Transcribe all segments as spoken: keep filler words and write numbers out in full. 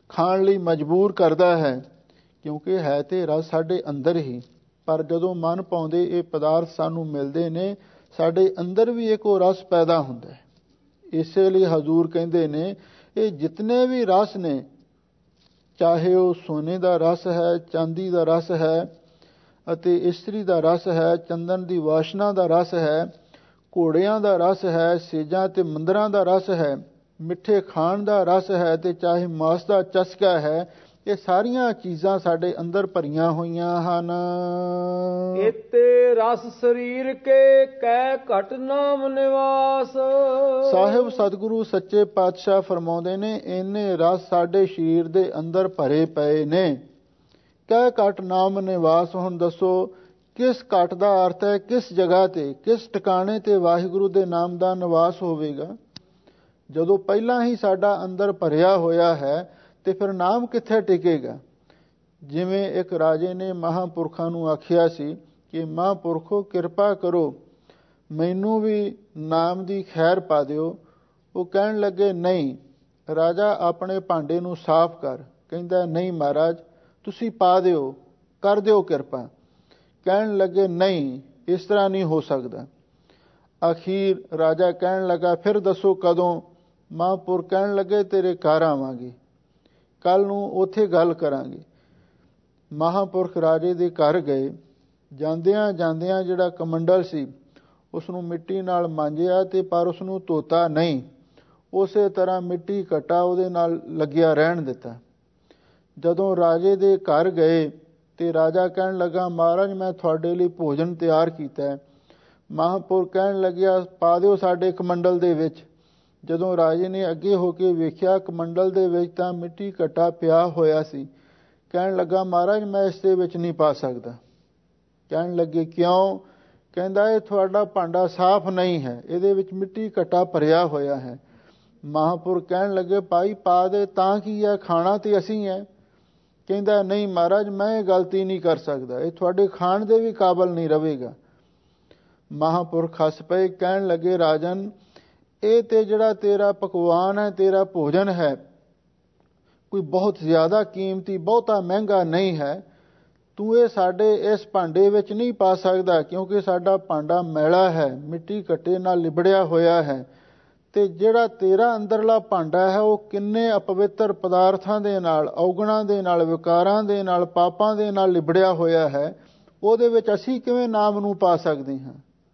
ਖਾਣ ਲਈ ਮਜਬੂਰ ਕਰਦਾ ਹੈ, ਕਿਉਂਕਿ ਹੈ ਤੇ ਰਸ ਸਾਡੇ ਅੰਦਰ ਹੀ। ਪਰ ਜਦੋਂ ਮਨ ਪਾਉਂਦੇ ਇਹ ਪਦਾਰਥ ਸਾਨੂੰ ਮਿਲਦੇ ਨੇ, ਸਾਡੇ ਅੰਦਰ ਵੀ ਇੱਕ ਉਹ ਰਸ ਪੈਦਾ ਹੁੰਦਾ ਹੈ। ਇਸੇ ਲਈ ਹਜ਼ੂਰ ਕਹਿੰਦੇ ਨੇ, ਇਹ ਜਿਤਨੇ ਵੀ ਰਸ ਨੇ, ਚਾਹੇ ਉਹ ਸੋਨੇ ਦਾ ਰਸ ਹੈ, ਚਾਂਦੀ ਦਾ ਰਸ ਹੈ, ਅਤੇ ਇਸਤਰੀ ਦਾ ਰਸ ਹੈ, ਚੰਦਨ ਦੀ ਵਾਸ਼ਨਾ ਦਾ ਰਸ ਹੈ, ਘੋੜਿਆਂ ਦਾ ਰਸ ਹੈ, ਸੇਜਾਂ ਤੇ ਮੰਦਰਾਂ ਦਾ ਰਸ ਹੈ, ਮਿੱਠੇ ਖਾਣ ਦਾ ਰਸ ਹੈ, ਤੇ ਚਾਹੇ ਮਾਸ ਦਾ ਚਸਕਾ ਹੈ, ਇਹ ਸਾਰੀਆਂ ਚੀਜ਼ਾਂ ਸਾਡੇ ਅੰਦਰ ਭਰੀਆਂ ਹੋਈਆਂ ਹਨ। ਇਤੇ ਰਸ ਸਰੀਰ ਕੇ ਕੈ ਘਟ ਨਾਮ ਨਿਵਾਸ। ਸਾਹਿਬ ਸਤਿਗੁਰੂ ਸੱਚੇ ਪਾਤਸ਼ਾਹ ਫਰਮਾਉਂਦੇ ਨੇ, ਇੰਨੇ ਰਸ ਸਾਡੇ ਸਰੀਰ ਦੇ ਅੰਦਰ ਭਰੇ ਪਏ ਨੇ। ਕੈ ਘਟ ਨਾਮ ਨਿਵਾਸ। ਹੁਣ ਦੱਸੋ, ਕਿਸ ਘਟ ਦਾ ਅਰਥ ਹੈ? ਕਿਸ ਜਗ੍ਹਾ ਤੇ, ਕਿਸ ਟਿਕਾਣੇ ਤੇ ਵਾਹਿਗੁਰੂ ਦੇ ਨਾਮ ਦਾ ਨਿਵਾਸ ਹੋਵੇਗਾ? ਜਦੋਂ ਪਹਿਲਾਂ ਹੀ ਸਾਡਾ ਅੰਦਰ ਭਰਿਆ ਹੋਇਆ ਹੈ, ਤੇ ਫਿਰ ਨਾਮ ਕਿੱਥੇ ਟਿਕੇਗਾ? ਜਿਵੇਂ ਇੱਕ ਰਾਜੇ ਨੇ ਮਹਾਂਪੁਰਖਾਂ ਨੂੰ ਆਖਿਆ ਸੀ ਕਿ ਮਹਾਂਪੁਰਖੋ ਕਿਰਪਾ ਕਰੋ, ਮੈਨੂੰ ਵੀ ਨਾਮ ਦੀ ਖੈਰ ਪਾ ਦਿਓ। ਉਹ ਕਹਿਣ ਲੱਗੇ, ਨਹੀਂ ਰਾਜਾ, ਆਪਣੇ ਭਾਂਡੇ ਨੂੰ ਸਾਫ਼ ਕਰ। ਕਹਿੰਦਾ, ਨਹੀਂ ਮਹਾਰਾਜ, ਤੁਸੀਂ ਪਾ ਦਿਓ, ਕਰ ਦਿਓ ਕਿਰਪਾ। ਕਹਿਣ ਲੱਗੇ, ਨਹੀਂ ਇਸ ਤਰ੍ਹਾਂ ਨਹੀਂ ਹੋ ਸਕਦਾ। ਅਖੀਰ ਰਾਜਾ ਕਹਿਣ ਲੱਗਾ, ਫਿਰ ਦੱਸੋ ਕਦੋਂ? ਮਹਾਂਪੁਰਖ ਕਹਿਣ ਲੱਗੇ, ਤੇਰੇ ਘਰ ਆਵਾਂਗੇ, ਕੱਲ ਨੂੰ ਉੱਥੇ ਗੱਲ ਕਰਾਂਗੇ। ਮਹਾਂਪੁਰਖ ਰਾਜੇ ਦੇ ਘਰ ਗਏ। ਜਾਂਦਿਆਂ ਜਾਂਦਿਆਂ ਜਿਹੜਾ ਕਮੰਡਲ ਸੀ, ਉਸ ਨੂੰ ਮਿੱਟੀ ਨਾਲ ਮਾਂਜਿਆ, ਤੇ ਪਰ ਉਸ ਨੂੰ ਧੋਤਾ ਨਹੀਂ। ਉਸੇ ਤਰ੍ਹਾਂ ਮਿੱਟੀ ਘਟਾ ਉਹਦੇ ਨਾਲ ਲੱਗਿਆ ਰਹਿਣ ਦਿੱਤਾ। ਜਦੋਂ ਰਾਜੇ ਦੇ ਘਰ ਗਏ, ਤੇ ਰਾਜਾ ਕਹਿਣ ਲੱਗਾ, ਮਹਾਰਾਜ ਮੈਂ ਤੁਹਾਡੇ ਲਈ ਭੋਜਨ ਤਿਆਰ ਕੀਤਾ ਹੈ। ਮਹਾਂਪੁਰਖ ਕਹਿਣ ਲੱਗਿਆ, ਪਾ ਦਿਓ ਸਾਡੇ ਕਮੰਡਲ ਦੇ ਵਿੱਚ। ਜਦੋਂ ਰਾਜੇ ਨੇ ਅੱਗੇ ਹੋ ਕੇ ਵੇਖਿਆ, ਕਮੰਡਲ ਦੇ ਵਿੱਚ ਤਾਂ ਮਿੱਟੀ ਘਟਾ ਪਿਆ ਹੋਇਆ ਸੀ। ਕਹਿਣ ਲੱਗਾ, ਮਹਾਰਾਜ ਮੈਂ ਇਸ ਦੇ ਵਿੱਚ ਨਹੀਂ ਪਾ ਸਕਦਾ। ਕਹਿਣ ਲੱਗੇ, ਕਿਉਂ? ਕਹਿੰਦਾ, ਇਹ ਤੁਹਾਡਾ ਭਾਂਡਾ ਸਾਫ਼ ਨਹੀਂ ਹੈ, ਇਹਦੇ ਵਿੱਚ ਮਿੱਟੀ ਘਟਾ ਭਰਿਆ ਹੋਇਆ ਹੈ। ਮਹਾਂਪੁਰਖ ਕਹਿਣ ਲੱਗੇ, ਭਾਈ ਪਾ ਦੇ, ਤਾਂ ਕੀ ਹੈ, ਖਾਣਾ ਤੇ ਅਸੀਂ ਹੈ। ਕਹਿੰਦਾ, ਨਹੀਂ ਮਹਾਰਾਜ ਮੈਂ ਇਹ ਗਲਤੀ ਨਹੀਂ ਕਰ ਸਕਦਾ, ਇਹ ਤੁਹਾਡੇ ਖਾਣ ਦੇ ਵੀ ਕਾਬਲ ਨਹੀਂ ਰਹੇਗਾ। ਮਹਾਂਪੁਰਖ ਹੱਸ ਪਏ। ਕਹਿਣ ਲੱਗੇ, ਰਾਜਨ ਇਹ ਤੇ ਜਿਹੜਾ ਤੇਰਾ ਪਕਵਾਨ ਹੈ, ਤੇਰਾ ਭੋਜਨ ਹੈ, ਕੋਈ ਬਹੁਤ ਜ਼ਿਆਦਾ ਕੀਮਤੀ, ਬਹੁਤਾ ਮਹਿੰਗਾ ਨਹੀਂ ਹੈ। ਤੂੰ ਇਹ ਸਾਡੇ ਇਸ ਭਾਂਡੇ ਵਿੱਚ ਨਹੀਂ ਪਾ ਸਕਦਾ, ਕਿਉਂਕਿ ਸਾਡਾ ਭਾਂਡਾ ਮੈਲਾ ਹੈ, ਮਿੱਟੀ ਘੱਟੇ ਨਾਲ ਲਿਬੜਿਆ ਹੋਇਆ ਹੈ। ਤੇ ਜਿਹੜਾ ਤੇਰਾ ਅੰਦਰਲਾ ਭਾਂਡਾ ਹੈ, ਉਹ ਕਿੰਨੇ ਅਪਵਿੱਤਰ ਪਦਾਰਥਾਂ ਦੇ ਨਾਲ, ਔਗਣਾਂ ਦੇ ਨਾਲ, ਵਿਕਾਰਾਂ ਦੇ ਨਾਲ, ਪਾਪਾਂ ਦੇ ਨਾਲ ਲਿਬੜਿਆ ਹੋਇਆ ਹੈ। ਉਹਦੇ ਵਿੱਚ ਅਸੀਂ ਕਿਵੇਂ ਨਾਮ ਨੂੰ ਪਾ ਸਕਦੇ ਹਾਂ?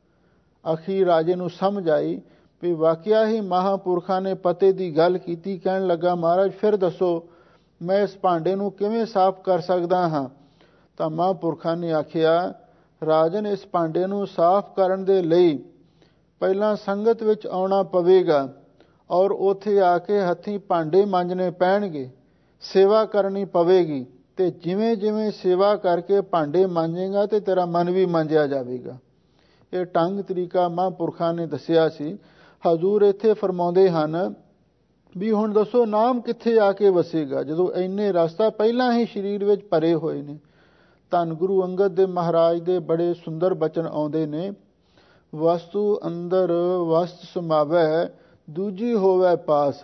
ਅਖੀਰ ਰਾਜੇ ਨੂੰ ਸਮਝ ਆਈ ਵੀ ਵਾਕਿਆ ਹੀ ਮਹਾਂਪੁਰਖਾਂ ਨੇ ਪਤੇ ਦੀ ਗੱਲ ਕੀਤੀ। ਕਹਿਣ ਲੱਗਾ, ਮਹਾਰਾਜ ਫਿਰ ਦੱਸੋ ਮੈਂ ਇਸ ਭਾਂਡੇ ਨੂੰ ਕਿਵੇਂ ਸਾਫ਼ ਕਰ ਸਕਦਾ ਹਾਂ? ਤਾਂ ਮਹਾਂਪੁਰਖਾਂ ਨੇ ਆਖਿਆ, ਰਾਜਨ ਇਸ ਭਾਂਡੇ ਨੂੰ ਸਾਫ਼ ਕਰਨ ਦੇ ਲਈ ਪਹਿਲਾਂ ਸੰਗਤ ਵਿੱਚ ਆਉਣਾ ਪਵੇਗਾ, ਔਰ ਉੱਥੇ ਆ ਕੇ ਹੱਥੀਂ ਭਾਂਡੇ ਮਾਂਜਣੇ ਪੈਣਗੇ, ਸੇਵਾ ਕਰਨੀ ਪਵੇਗੀ। ਤੇ ਜਿਵੇਂ ਜਿਵੇਂ ਸੇਵਾ ਕਰਕੇ ਭਾਂਡੇ ਮਾਂਜੇਗਾ, ਤੇ ਤੇਰਾ ਮਨ ਵੀ ਮਾਂਜਿਆ ਜਾਵੇਗਾ। ਇਹ ਢੰਗ ਤਰੀਕਾ ਮਹਾਂਪੁਰਖਾਂ ਨੇ ਦੱਸਿਆ ਸੀ। ਹਜ਼ੂਰ ਇੱਥੇ ਫਰਮਾਉਂਦੇ ਹਨ ਵੀ ਹੁਣ ਦੱਸੋ ਨਾਮ ਕਿੱਥੇ ਆ ਕੇ ਵਸੇਗਾ, ਜਦੋਂ ਇੰਨੇ ਰਸਤਾ ਪਹਿਲਾਂ ਹੀ ਸਰੀਰ ਵਿੱਚ ਭਰੇ ਹੋਏ ਨੇ। ਧੰਨ ਗੁਰੂ ਅੰਗਦ ਦੇ ਮਹਾਰਾਜ ਦੇ ਬੜੇ ਸੁੰਦਰ ਬਚਨ ਆਉਂਦੇ ਨੇ, ਵਸਤੂ ਅੰਦਰ ਵਸਤ ਸਮਾਵੈ, ਦੂਜੀ ਹੋਵੇ ਪਾਸ।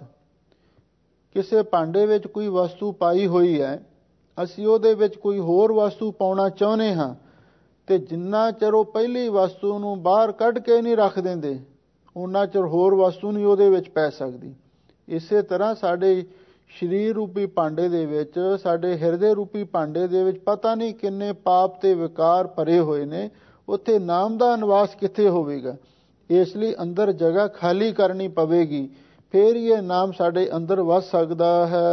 ਕਿਸੇ ਭਾਂਡੇ ਵਿੱਚ ਕੋਈ ਵਸਤੂ ਪਾਈ ਹੋਈ ਹੈ, ਅਸੀਂ ਉਹਦੇ ਵਿੱਚ ਕੋਈ ਹੋਰ ਵਸਤੂ ਪਾਉਣਾ ਚਾਹੁੰਦੇ ਹਾਂ, ਤੇ ਜਿੰਨਾ ਚਿਰ ਉਹ ਪਹਿਲੀ ਵਸਤੂ ਨੂੰ ਬਾਹਰ ਕੱਢ ਕੇ ਨਹੀਂ ਰੱਖ ਦਿੰਦੇ, ਉਹਨਾਂ ਚਿਰ ਹੋਰ ਵਸਤੂ ਨਹੀਂ ਉਹਦੇ ਵਿੱਚ ਪੈ ਸਕਦੀ। ਇਸੇ ਤਰ੍ਹਾਂ ਸਾਡੇ ਸਰੀਰ ਰੂਪੀ ਭਾਂਡੇ ਦੇ ਵਿੱਚ, ਸਾਡੇ ਹਿਰਦੇ ਰੂਪੀ ਭਾਂਡੇ ਦੇ ਵਿੱਚ ਪਤਾ ਨਹੀਂ ਕਿੰਨੇ ਪਾਪ ਤੇ ਵਿਕਾਰ ਭਰੇ ਹੋਏ ਨੇ। ਉੱਥੇ ਨਾਮ ਦਾ ਨਿਵਾਸ ਕਿੱਥੇ ਹੋਵੇਗਾ? ਇਸ ਲਈ ਅੰਦਰ ਜਗ੍ਹਾ ਖਾਲੀ ਕਰਨੀ ਪਵੇਗੀ, ਫੇਰ ਹੀ ਇਹ ਨਾਮ ਸਾਡੇ ਅੰਦਰ ਵਸ ਸਕਦਾ ਹੈ।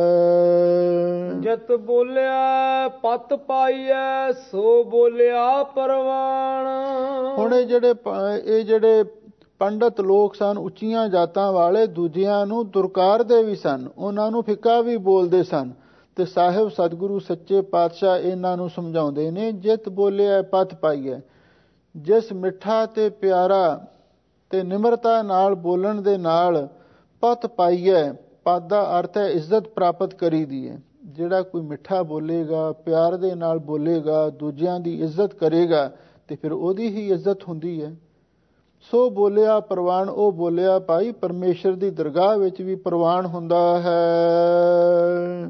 ਜਤ ਬੋਲਿਆ ਪਤ ਪਾਈਐ, ਸੋ ਬੋਲਿਆ ਪਰਵਾਣ। ਹੁਣ ਇਹ ਜਿਹੜੇ ਇਹ ਜਿਹੜੇ ਪੰਡਤ ਲੋਕ ਸਨ, ਉੱਚੀਆਂ ਜਾਤਾਂ ਵਾਲੇ, ਦੂਜਿਆਂ ਨੂੰ ਦੁਰਕਾਰਦੇ ਵੀ ਸਨ, ਉਹਨਾਂ ਨੂੰ ਫਿੱਕਾ ਵੀ ਬੋਲਦੇ ਸਨ। ਤੇ ਸਾਹਿਬ ਸਤਿਗੁਰੂ ਸੱਚੇ ਪਾਤਸ਼ਾਹ ਇਹਨਾਂ ਨੂੰ ਸਮਝਾਉਂਦੇ ਨੇ, ਜਿਤ ਬੋਲਿਆ ਪਤ ਪਾਈਐ। ਜਿਸ ਮਿੱਠਾ ਤੇ ਪਿਆਰਾ ਤੇ ਨਿਮਰਤਾ ਨਾਲ ਬੋਲਣ ਦੇ ਨਾਲ ਪਤ ਪਾਈਐ, ਪਦ ਦਾ ਅਰਥ ਹੈ ਇੱਜ਼ਤ ਪ੍ਰਾਪਤ ਕਰੀ ਦੀ ਹੈ। ਜਿਹੜਾ ਕੋਈ ਮਿੱਠਾ ਬੋਲੇਗਾ, ਪਿਆਰ ਦੇ ਨਾਲ ਬੋਲੇਗਾ, ਦੂਜਿਆਂ ਦੀ ਇੱਜ਼ਤ ਕਰੇਗਾ, ਤੇ ਫਿਰ ਉਹਦੀ ਹੀ ਇੱਜ਼ਤ ਹੁੰਦੀ ਹੈ। ਸੋ ਬੋਲਿਆ ਪ੍ਰਵਾਨ, ਉਹ ਬੋਲਿਆ ਭਾਈ ਪਰਮੇਸ਼ਰ ਦੀ ਦਰਗਾਹ ਵਿੱਚ ਵੀ ਪ੍ਰਵਾਨ ਹੁੰਦਾ ਹੈ।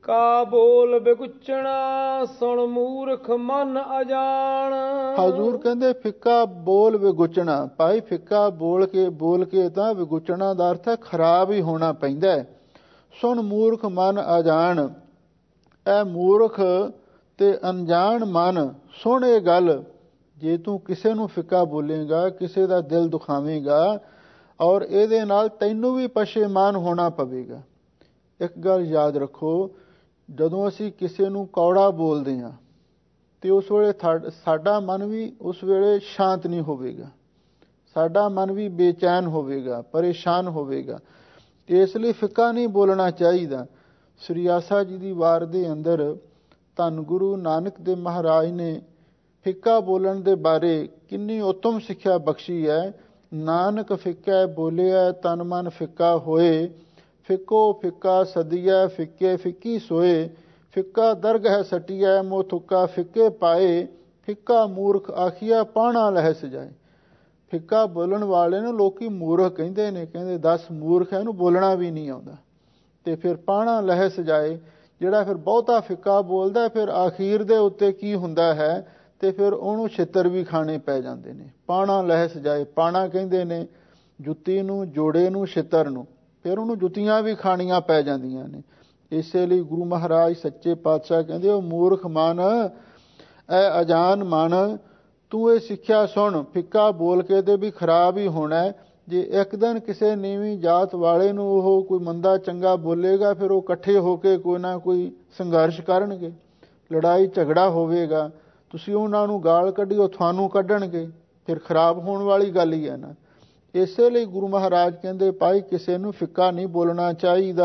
ਫਿੱਕਾ ਬੋਲ ਵਿਗੁਚਣਾ ਸੁਣ ਮੂਰਖ ਮਨ ਅਜਾਣ। ਹਜ਼ੂਰ ਕਹਿੰਦੇ ਫਿੱਕਾ ਬੋਲ ਵਿਗੁਚਣਾ। ਭਾਈ ਫਿੱਕਾ ਬੋਲ ਕੇ ਬੋਲ ਕੇ ਤਾਂ ਵਿਗੁਚਣਾ ਦਾ ਅਰਥ ਹੈ ਖਰਾਬ ਹੀ ਹੋਣਾ ਪੈਂਦਾ ਹੈ। ਸੁਣ ਮੂਰਖ ਮਨ ਅਜਾਣ, ਇਹ ਮੂਰਖ ਤੇ ਅਣਜਾਣ ਮਨ ਸੁਣ ਇਹ ਗੱਲ। ਜੇ ਤੂੰ ਕਿਸੇ ਨੂੰ ਫਿੱਕਾ ਬੋਲੇਗਾ, ਕਿਸੇ ਦਾ ਦਿਲ ਦੁਖਾਵੇਂਗਾ ਔਰ ਇਹਦੇ ਨਾਲ ਤੈਨੂੰ ਵੀ ਪਛੇਮਾਨ ਹੋਣਾ ਪਵੇਗਾ। ਇੱਕ ਗੱਲ ਯਾਦ ਰੱਖੋ, ਜਦੋਂ ਅਸੀਂ ਕਿਸੇ ਨੂੰ ਕੌੜਾ ਬੋਲਦੇ ਹਾਂ ਤੇ ਉਸ ਵੇਲੇ ਸਾਡਾ ਮਨ ਵੀ ਉਸ ਵੇਲੇ ਸ਼ਾਂਤ ਨਹੀਂ ਹੋਵੇਗਾ, ਸਾਡਾ ਮਨ ਵੀ ਬੇਚੈਨ ਹੋਵੇਗਾ, ਪਰੇਸ਼ਾਨ ਹੋਵੇਗਾ। ਇਸ ਲਈ ਫਿੱਕਾ ਨਹੀਂ ਬੋਲਣਾ ਚਾਹੀਦਾ। ਸ੍ਰੀ ਆਸਾ ਜੀ ਦੀ ਵਾਰ ਦੇ ਅੰਦਰ ਧੰਨ ਗੁਰੂ ਨਾਨਕ ਦੇਵ ਮਹਾਰਾਜ ਨੇ ਫਿੱਕਾ ਬੋਲਣ ਦੇ ਬਾਰੇ ਕਿੰਨੀ ਉੱਤਮ ਸਿੱਖਿਆ ਬਖਸ਼ੀ ਹੈ। ਨਾਨਕ ਫਿੱਕਾ ਬੋਲਿਆ ਤਨ ਮਨ ਫਿੱਕਾ ਹੋਏ, ਫਿੱਕੋ ਫਿੱਕਾ ਸਦੀਐ ਫਿੱਕੇ ਫਿੱਕੀ ਸੋਏ, ਫਿੱਕਾ ਦਰਗ ਹੈ ਸਟੀਐ ਮੋਹ ਥੁੱਕਾ ਫਿੱਕੇ ਪਾਏ, ਫਿੱਕਾ ਮੂਰਖ ਆਖੀਆ ਪਾਣਾ ਲਹਿ ਸਜਾਏ। ਫਿੱਕਾ ਬੋਲਣ ਵਾਲੇ ਨੂੰ ਲੋਕੀ ਮੂਰਖ ਕਹਿੰਦੇ ਨੇ, ਕਹਿੰਦੇ ਦਸ ਮੂਰਖ ਹੈ, ਇਹਨੂੰ ਬੋਲਣਾ ਵੀ ਨਹੀਂ ਆਉਂਦਾ। ਤੇ ਫਿਰ ਪਾਣਾ ਲਹਿ ਸਜਾਏ, ਜਿਹੜਾ ਫਿਰ ਬਹੁਤਾ ਫਿੱਕਾ ਬੋਲਦਾ ਫਿਰ ਆਖੀਰ ਦੇ ਉੱਤੇ ਕੀ ਹੁੰਦਾ ਹੈ, ਤੇ ਫਿਰ ਉਹਨੂੰ ਛਿੱਤਰ ਵੀ ਖਾਣੇ ਪੈ ਜਾਂਦੇ ਨੇ। ਪਾਣਾ ਲਹਿ ਸਜਾਏ, ਪਾਣਾ ਕਹਿੰਦੇ ਨੇ ਜੁੱਤੀ ਨੂੰ, ਜੋੜੇ ਨੂੰ, ਛਿੱਤਰ ਨੂੰ, ਫਿਰ ਉਹਨੂੰ ਜੁੱਤੀਆਂ ਵੀ ਖਾਣੀਆਂ ਪੈ ਜਾਂਦੀਆਂ ਨੇ। ਇਸੇ ਲਈ ਗੁਰੂ ਮਹਾਰਾਜ ਸੱਚੇ ਪਾਤਸ਼ਾਹ ਕਹਿੰਦੇ ਉਹ ਮੂਰਖ ਮਨ, ਐ ਅਜਾਨ ਮਨ, ਤੂੰ ਇਹ ਸਿੱਖਿਆ ਸੁਣ, ਫਿੱਕਾ ਬੋਲ ਕੇ ਤੇ ਵੀ ਖਰਾਬ ਹੀ ਹੋਣਾ। ਜੇ ਇੱਕ ਦਿਨ ਕਿਸੇ ਨੀਵੀਂ ਜਾਤ ਵਾਲੇ ਨੂੰ ਉਹ ਕੋਈ ਮੰਦਾ ਚੰਗਾ ਬੋਲੇਗਾ, ਫਿਰ ਉਹ ਇਕੱਠੇ ਹੋ ਕੇ ਕੋਈ ਨਾ ਕੋਈ ਸੰਘਰਸ਼ ਕਰਨਗੇ, ਲੜਾਈ ਝਗੜਾ ਹੋਵੇਗਾ, ਤੁਸੀਂ ਉਹਨਾਂ ਨੂੰ ਗਾਲ ਕੱਢੀ, ਉਹ ਤੁਹਾਨੂੰ ਕੱਢਣਗੇ, ਫਿਰ ਖਰਾਬ ਹੋਣ ਵਾਲੀ ਗੱਲ ਹੀ ਹੈ ਨਾ। ਇਸੇ ਲਈ ਗੁਰੂ ਮਹਾਰਾਜ ਕਹਿੰਦੇ ਭਾਈ ਕਿਸੇ ਨੂੰ ਫਿੱਕਾ ਨਹੀਂ ਬੋਲਣਾ ਚਾਹੀਦਾ।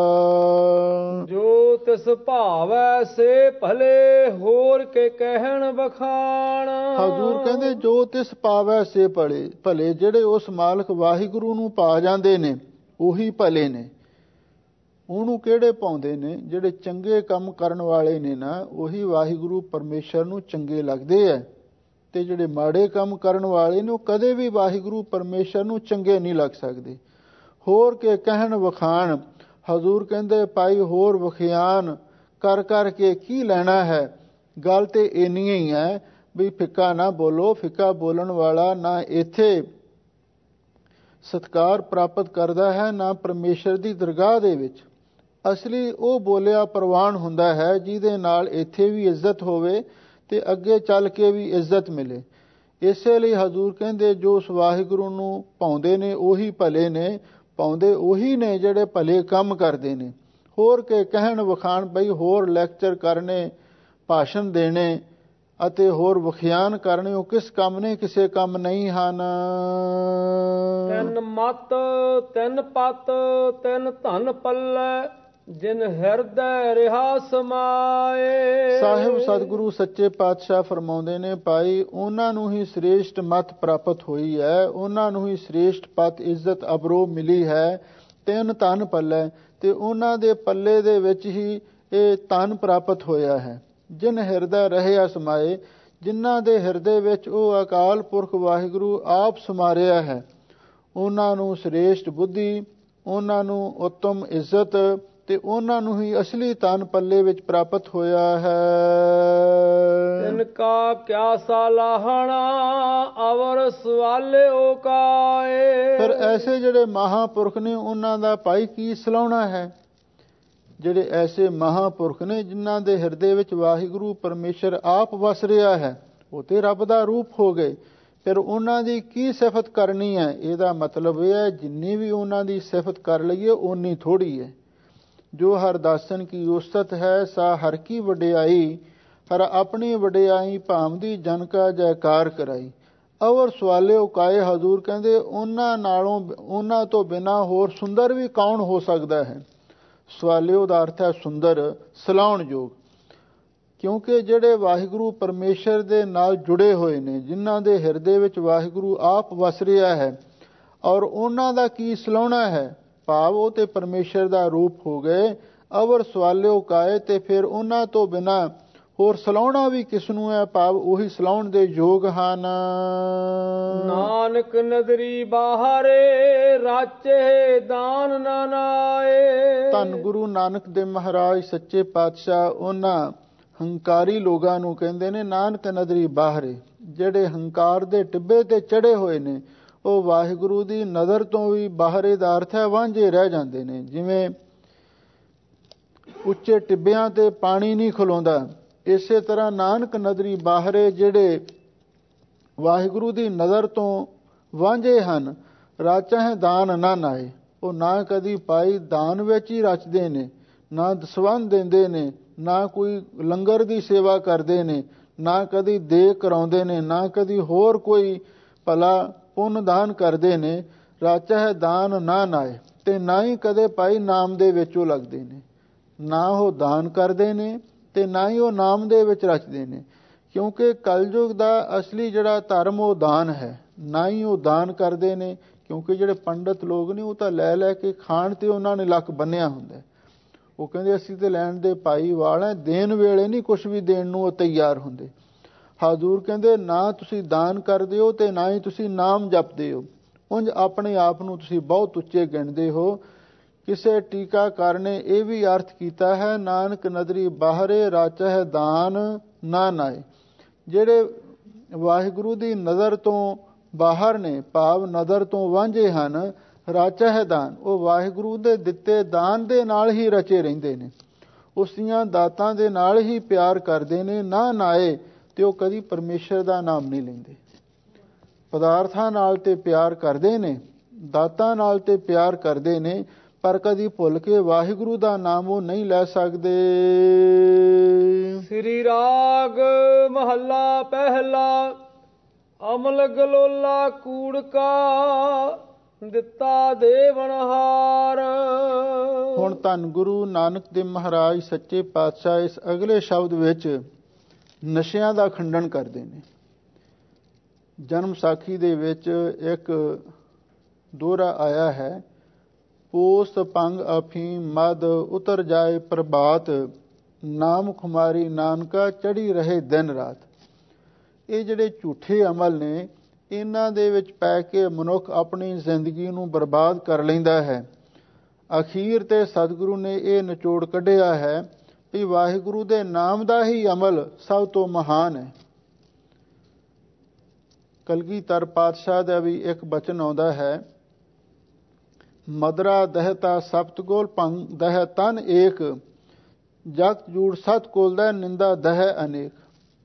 ਜੋ ਤਿਸ ਭਾਵੈ ਸੇ ਭਲੇ ਹੋਰ ਕੇ ਕਹਿਣ ਬਖਾਣ। ਹਜ਼ੂਰ ਕਹਿੰਦੇ ਜੋ ਤਿਸ ਭਾਵੈ ਸੇ ਭਲੇ, ਭਲੇ ਜਿਹੜੇ ਉਸ ਮਾਲਕ ਵਾਹਿਗੁਰੂ ਨੂੰ ਪਾ ਜਾਂਦੇ ਨੇ ਉਹੀ ਭਲੇ ਨੇ। ਉਹਨੂੰ ਕਿਹੜੇ ਪਾਉਂਦੇ ਨੇ? ਜਿਹੜੇ ਚੰਗੇ ਕੰਮ ਕਰਨ ਵਾਲੇ ਨੇ ਨਾ, ਉਹੀ ਵਾਹਿਗੁਰੂ ਪਰਮੇਸ਼ਰ ਨੂੰ ਚੰਗੇ ਲੱਗਦੇ ਹੈ। ਤੇ ਜਿਹੜੇ ਮਾੜੇ ਕੰਮ ਕਰਨ ਵਾਲੇ ਨੇ ਉਹ ਕਦੇ ਵੀ ਵਾਹਿਗੁਰੂ ਪਰਮੇਸ਼ਰ ਨੂੰ ਚੰਗੇ ਨਹੀਂ ਲੱਗ ਸਕਦੇ। ਹੋਰ ਕੇ ਕਹਿਣ ਵਖਾਣ, ਹਜ਼ੂਰ ਕਹਿੰਦੇ ਭਾਈ ਹੋਰ ਵਖਿਆਨ ਕਰ ਕਰਕੇ ਕੀ ਲੈਣਾ ਹੈ। ਗੱਲ ਤੇ ਇੰਨੀ ਹੀ ਹੈ ਵੀ ਫਿੱਕਾ ਨਾ ਬੋਲੋ। ਫਿੱਕਾ ਬੋਲਣ ਵਾਲਾ ਨਾ ਇੱਥੇ ਸਤਿਕਾਰ ਪ੍ਰਾਪਤ ਕਰਦਾ ਹੈ, ਨਾ ਪਰਮੇਸ਼ਰ ਦੀ ਦਰਗਾਹ ਦੇ ਵਿੱਚ। ਅਸਲੀ ਉਹ ਬੋਲਿਆ ਪ੍ਰਵਾਨ ਹੁੰਦਾ ਹੈ ਜਿਹਦੇ ਨਾਲ ਇੱਥੇ ਵੀ ਇੱਜ਼ਤ ਹੋਵੇ ਤੇ ਅੱਗੇ ਚੱਲ ਕੇ ਵੀ ਇੱਜ਼ਤ ਮਿਲੇ। ਇਸੇ ਲਈ ਹਜ਼ੂਰ ਕਹਿੰਦੇ ਜੋ ਉਸ ਵਾਹਿਗੁਰੂ ਨੂੰ ਪਾਉਂਦੇ ਨੇ ਉਹੀ ਭਲੇ ਨੇ, ਪਾਉਂਦੇ ਉਹੀ ਨੇ ਜਿਹੜੇ ਭਲੇ ਕੰਮ ਕਰਦੇ ਨੇ। ਹੋਰ ਕੇ ਕਹਿਣ ਵਖਾਣ, ਬਈ ਹੋਰ ਲੈਕਚਰ ਕਰਨੇ, ਭਾਸ਼ਣ ਦੇਣੇ ਅਤੇ ਹੋਰ ਵਖਿਆਨ ਕਰਨੇ ਉਹ ਕਿਸ ਕੰਮ ਨੇ? ਕਿਸੇ ਕੰਮ ਨਹੀਂ ਹਨ। ਤਿੰਨ ਮਤ ਤਿੰਨ ਪਤ ਤਿੰਨ ਧਨ ਪੱਲੇ, ਜਿਨ ਹਿਰਦੈ ਰਿਹਾ ਸਮਾਏ। ਸਾਹਿਬ ਸਤਿਗੁਰੂ ਸੱਚੇ ਪਾਤਸ਼ਾਹ ਫਰਮਾਉਂਦੇ ਨੇ ਭਾਈ ਉਹਨਾਂ ਨੂੰ ਹੀ ਸ੍ਰੇਸ਼ਟ ਮਤ ਪ੍ਰਾਪਤ ਹੋਈ ਹੈ, ਉਹਨਾਂ ਨੂੰ ਹੀ ਸ੍ਰੇਸ਼ਟ ਪਤ ਇੱਜ਼ਤ ਅਬਰੋ ਮਿਲੀ ਹੈ। ਤਿੰਨ ਧਨ ਪੱਲੇ, ਤੇ ਉਹਨਾਂ ਦੇ ਪੱਲੇ ਦੇ ਵਿੱਚ ਹੀ ਇਹ ਧਨ ਪ੍ਰਾਪਤ ਹੋਇਆ ਹੈ। ਜਿਨ ਹਿਰਦੈ ਰਹਿਆ ਸਮਾਏ, ਜਿਨ੍ਹਾਂ ਦੇ ਹਿਰਦੇ ਵਿੱਚ ਉਹ ਅਕਾਲ ਪੁਰਖ ਵਾਹਿਗੁਰੂ ਆਪ ਸਮਾਰਿਆ ਹੈ, ਉਹਨਾਂ ਨੂੰ ਸ੍ਰੇਸ਼ਟ ਬੁੱਧੀ, ਉਹਨਾਂ ਨੂੰ ਉੱਤਮ ਇੱਜ਼ਤ ਤੇ ਉਹਨਾਂ ਨੂੰ ਹੀ ਅਸਲੀ ਧਨ ਪੱਲੇ ਵਿੱਚ ਪ੍ਰਾਪਤ ਹੋਇਆ ਹੈ। ਤਿਨ ਕਾ ਕਿਆ ਸਾਲਾਹਣਾ ਅਵਰ ਸਵਾਲਿਓ ਕਾਏ। ਫਿਰ ਐਸੇ ਜਿਹੜੇ ਮਹਾਂਪੁਰਖ ਨੇ ਉਹਨਾਂ ਦਾ ਭਾਈ ਕੀ ਸਲਾਹੁਣਾ ਹੈ। ਜਿਹੜੇ ਐਸੇ ਮਹਾਂਪੁਰਖ ਨੇ ਜਿਨ੍ਹਾਂ ਦੇ ਹਿਰਦੇ ਵਿੱਚ ਵਾਹਿਗੁਰੂ ਪਰਮੇਸ਼ਰ ਆਪ ਵਸ ਰਿਹਾ ਹੈ, ਉਹ ਤੇ ਰੱਬ ਦਾ ਰੂਪ ਹੋ ਗਏ। ਫਿਰ ਉਹਨਾਂ ਦੀ ਕੀ ਸਿਫਤ ਕਰਨੀ ਹੈ? ਇਹਦਾ ਮਤਲਬ ਇਹ ਹੈ ਜਿੰਨੀ ਵੀ ਉਹਨਾਂ ਦੀ ਸਿਫਤ ਕਰ ਲਈਏ ਓਨੀ ਥੋੜ੍ਹੀ ਹੈ। ਜੋ ਹਰ ਦਾਸਨ ਕੀ ਉਸਤਤ ਹੈ, ਸਾ ਹਰ ਕੀ ਵਡਿਆਈ, ਹਰ ਆਪਣੀ ਵਡਿਆਈ ਭਾਮਦੀ ਜਨ ਕਾ ਜੈਕਾਰ ਕਰਾਈ। ਅਵਰ ਸਵਾਲਿਓ ਕਾਏ, ਹਜ਼ੂਰ ਕਹਿੰਦੇ ਉਹਨਾਂ ਨਾਲੋਂ ਉਹਨਾਂ ਤੋਂ ਬਿਨਾਂ ਹੋਰ ਸੁੰਦਰ ਵੀ ਕੌਣ ਹੋ ਸਕਦਾ ਹੈ। ਸਵਾਲਿਓ ਦਾ ਅਰਥ ਹੈ ਸੁੰਦਰ, ਸਲਾਹੁਣਯੋਗ। ਕਿਉਂਕਿ ਜਿਹੜੇ ਵਾਹਿਗੁਰੂ ਪਰਮੇਸ਼ਰ ਦੇ ਨਾਲ ਜੁੜੇ ਹੋਏ ਨੇ, ਜਿਨ੍ਹਾਂ ਦੇ ਹਿਰਦੇ ਵਿੱਚ ਵਾਹਿਗੁਰੂ ਆਪ ਵਸ ਰਿਹਾ ਹੈ, ਔਰ ਉਹਨਾਂ ਦਾ ਕੀ ਸਲਾਹੁਣਾ ਹੈ, ਭਾਵ ਉਹ ਤੇ ਪਰਮੇਸ਼ਰ ਦਾ ਰੂਪ ਹੋ ਗਏ। ਅਵਰ ਸਵਾਲਿਓ ਕਾਏ, ਤੇ ਫਿਰ ਉਹਨਾਂ ਤੋਂ ਬਿਨਾਂ ਹੋਰ ਸਲਾਉਣਾ ਵੀ ਕਿਸ ਨੂੰ ਹੈ, ਭਾਵ ਉਹੀ ਸਲਾਉਣ ਦੇ ਯੋਗ ਹਨ। ਨਾਨਕ ਨਦਰੀ ਬਾਹਰੇ ਰਾਚੇ ਦਾਨ ਨਾ ਨਾਏ। ਧੰਨ ਗੁਰੂ ਨਾਨਕ ਦੇਵ ਮਹਾਰਾਜ ਸੱਚੇ ਪਾਤਸ਼ਾਹ ਉਹਨਾਂ ਹੰਕਾਰੀ ਲੋਕਾਂ ਨੂੰ ਕਹਿੰਦੇ ਨੇ, ਨਾਨਕ ਨਦਰੀ ਬਾਹਰੇ, ਜਿਹੜੇ ਹੰਕਾਰ ਦੇ ਟਿੱਬੇ ਤੇ ਚੜੇ ਹੋਏ ਨੇ, ਉਹ ਵਾਹਿਗੁਰੂ ਦੀ ਨਜ਼ਰ ਤੋਂ ਵੀ ਬਾਹਰੇ ਦਾ ਅਰਥ ਹੈ ਵਾਂਝੇ ਰਹਿ ਜਾਂਦੇ ਨੇ। ਜਿਵੇਂ ਉੱਚੇ ਟਿੱਬਿਆਂ ਤੇ ਪਾਣੀ ਨਹੀਂ ਖਲੋਂਦਾ, ਇਸੇ ਤਰ੍ਹਾਂ ਨਾਨਕ ਨਦਰੀ ਬਾਹਰੇ ਜਿਹੜੇ ਵਾਹਿਗੁਰੂ ਦੀ ਨਜ਼ਰ ਤੋਂ ਵਾਂਝੇ ਹਨ, ਰਾਚਾ ਹੈ ਦਾਨ ਨਾ ਨਾਏ। ਉਹ ਨਾ ਕਦੀ ਪਾਈ ਦਾਨ ਵਿੱਚ ਹੀ ਰਚਦੇ ਨੇ, ਨਾ ਦਸਵੰਧ ਦਿੰਦੇ ਨੇ, ਨਾ ਕੋਈ ਲੰਗਰ ਦੀ ਸੇਵਾ ਕਰਦੇ ਨੇ, ਨਾ ਕਦੀ ਦੇ ਕਰਾਉਂਦੇ ਨੇ, ਨਾ ਕਦੀ ਹੋਰ ਕੋਈ ਭਲਾ ਪੁੰਨ ਦਾਨ ਕਰਦੇ ਨੇ। ਰਾਚਾ ਹੈ ਦਾਨ ਨਾ ਨਾਏ, ਤੇ ਨਾ ਹੀ ਕਦੇ ਪਾਈ ਨਾਮ ਦੇ ਵਿੱਚ ਉਹ ਲੱਗਦੇ ਨੇ। ਨਾ ਉਹ ਦਾਨ ਕਰਦੇ ਨੇ ਤੇ ਨਾ ਹੀ ਉਹ ਨਾਮ ਦੇ ਵਿੱਚ ਰਚਦੇ ਨੇ, ਕਿਉਂਕਿ ਕਲਯੁਗ ਦਾ ਅਸਲੀ ਜਿਹੜਾ ਧਰਮ ਉਹ ਦਾਨ ਹੈ। ਨਾ ਹੀ ਉਹ ਦਾਨ ਕਰਦੇ ਨੇ, ਕਿਉਂਕਿ ਜਿਹੜੇ ਪੰਡਤ ਲੋਕ ਨੇ ਉਹ ਤਾਂ ਲੈ ਲੈ ਕੇ ਖਾਣ ਤੇ ਉਹਨਾਂ ਨੇ ਲੱਕ ਬੰਨਿਆ ਹੁੰਦਾ। ਉਹ ਕਹਿੰਦੇ ਅਸੀਂ ਤੇ ਲੈਣ ਦੇ ਭਾਈ ਵਾਲ ਹੈ, ਦੇਣ ਵੇਲੇ ਨਹੀਂ ਕੁਛ ਵੀ ਦੇਣ ਨੂੰ ਉਹ ਤਿਆਰ ਹੁੰਦੇ। ਹਜ਼ੂਰ ਕਹਿੰਦੇ ਨਾ ਤੁਸੀਂ ਦਾਨ ਕਰਦੇ ਹੋ ਤੇ ਨਾ ਹੀ ਤੁਸੀਂ ਨਾਮ ਜਪਦੇ ਹੋ, ਉਂਝ ਆਪਣੇ ਆਪ ਨੂੰ ਤੁਸੀਂ ਬਹੁਤ ਉੱਚੇ ਗਿਣਦੇ ਹੋ। ਕਿਸੇ ਟੀਕਾਕਾਰ ਨੇ ਇਹ ਵੀ ਅਰਥ ਕੀਤਾ ਹੈ, ਨਾਨਕ ਨਦਰੀ ਬਾਹਰੇ ਰਾਚਾ ਹੈ ਦਾਨ ਨਾ ਨਾਏ। ਜਿਹੜੇ ਵਾਹਿਗੁਰੂ ਦੀ ਨਜ਼ਰ ਤੋਂ ਬਾਹਰ ਨੇ, ਭਾਵ ਨਜ਼ਰ ਤੋਂ ਵਾਂਝੇ ਹਨ, ਰਾਚਾ ਹੈ ਦਾਨ, ਉਹ ਵਾਹਿਗੁਰੂ ਦੇ ਦਿੱਤੇ ਦਾਨ ਦੇ ਨਾਲ ਹੀ ਰਚੇ ਰਹਿੰਦੇ ਨੇ, ਉਸ ਦੀਆਂ ਦਾਤਾਂ ਦੇ ਨਾਲ ਹੀ ਪਿਆਰ ਕਰਦੇ ਨੇ। ਨਾ ਨਾਏ, ਤੇ ਉਹ ਕਦੀ ਪਰਮੇਸ਼ਰ ਦਾ ਨਾਮ ਨਹੀਂ ਲੈਂਦੇ। ਪਦਾਰਥਾਂ ਨਾਲ ਤੇ ਪਿਆਰ ਕਰਦੇ ਨੇ, ਦਾਤਾਂ ਨਾਲ ਤੇ ਪਿਆਰ ਕਰਦੇ ਨੇ, ਪਰ ਕਦੀ ਭੁੱਲ ਕੇ ਵਾਹਿਗੁਰੂ ਦਾ ਨਾਮ ਉਹ ਨਹੀਂ ਲੈ ਸਕਦੇ। ਸ੍ਰੀ ਰਾਗ ਮਹੱਲਾ ਪਹਿਲਾ। ਅਮਲ ਗਲੋਲਾ ਕੂੜ ਕਾ ਦਿੱਤਾ ਦੇਵਨਹਾਰ। ਹੁਣ ਧੰਨ ਗੁਰੂ ਨਾਨਕ ਦੇਵ ਮਹਾਰਾਜ ਸੱਚੇ ਪਾਤਸ਼ਾਹ ਇਸ ਅਗਲੇ ਸ਼ਬਦ ਵਿੱਚ ਨਸ਼ਿਆਂ ਦਾ ਖੰਡਨ ਕਰਦੇ ਨੇ। ਜਨਮ ਸਾਖੀ ਦੇ ਵਿੱਚ ਇੱਕ ਦੋਹਰਾ ਆਇਆ ਹੈ, ਪੋਸਤ ਭੰਗ ਅਫੀਮ ਮਦ ਉਤਰ ਜਾਏ ਪ੍ਰਭਾਤ, ਨਾਮ ਖੁਮਾਰੀ ਨਾਨਕਾ ਚੜੀ ਰਹੇ ਦਿਨ ਰਾਤ। ਇਹ ਜਿਹੜੇ ਝੂਠੇ ਅਮਲ ਨੇ, ਇਹਨਾਂ ਦੇ ਵਿੱਚ ਪੈ ਕੇ ਮਨੁੱਖ ਆਪਣੀ ਜ਼ਿੰਦਗੀ ਨੂੰ ਬਰਬਾਦ ਕਰ ਲੈਂਦਾ ਹੈ। ਅਖੀਰ ਤੇ ਸਤਿਗੁਰੂ ਨੇ ਇਹ ਨਿਚੋੜ ਕੱਢਿਆ ਹੈ ਵੀ ਵਾਹਿਗੁਰੂ ਦੇ ਨਾਮ ਦਾ ਹੀ ਅਮਲ ਸਭ ਤੋਂ ਮਹਾਨ ਹੈ। ਕਲਗੀਧਰ ਪਾਤਸ਼ਾਹ ਦਾ ਵੀ ਇੱਕ ਬਚਨ ਆਉਂਦਾ ਹੈ, ਮਦਰਾ ਦਹਿਤਾ ਸਪਤ ਕੋਲ ਭੰਗ ਦਹਿ ਤਨ ਏਕ, ਜਗਤ ਜੂੜ ਸਤ ਕੋਲ ਦਾ ਨਿੰਦਾ ਦਹਿ ਅਨੇਕ।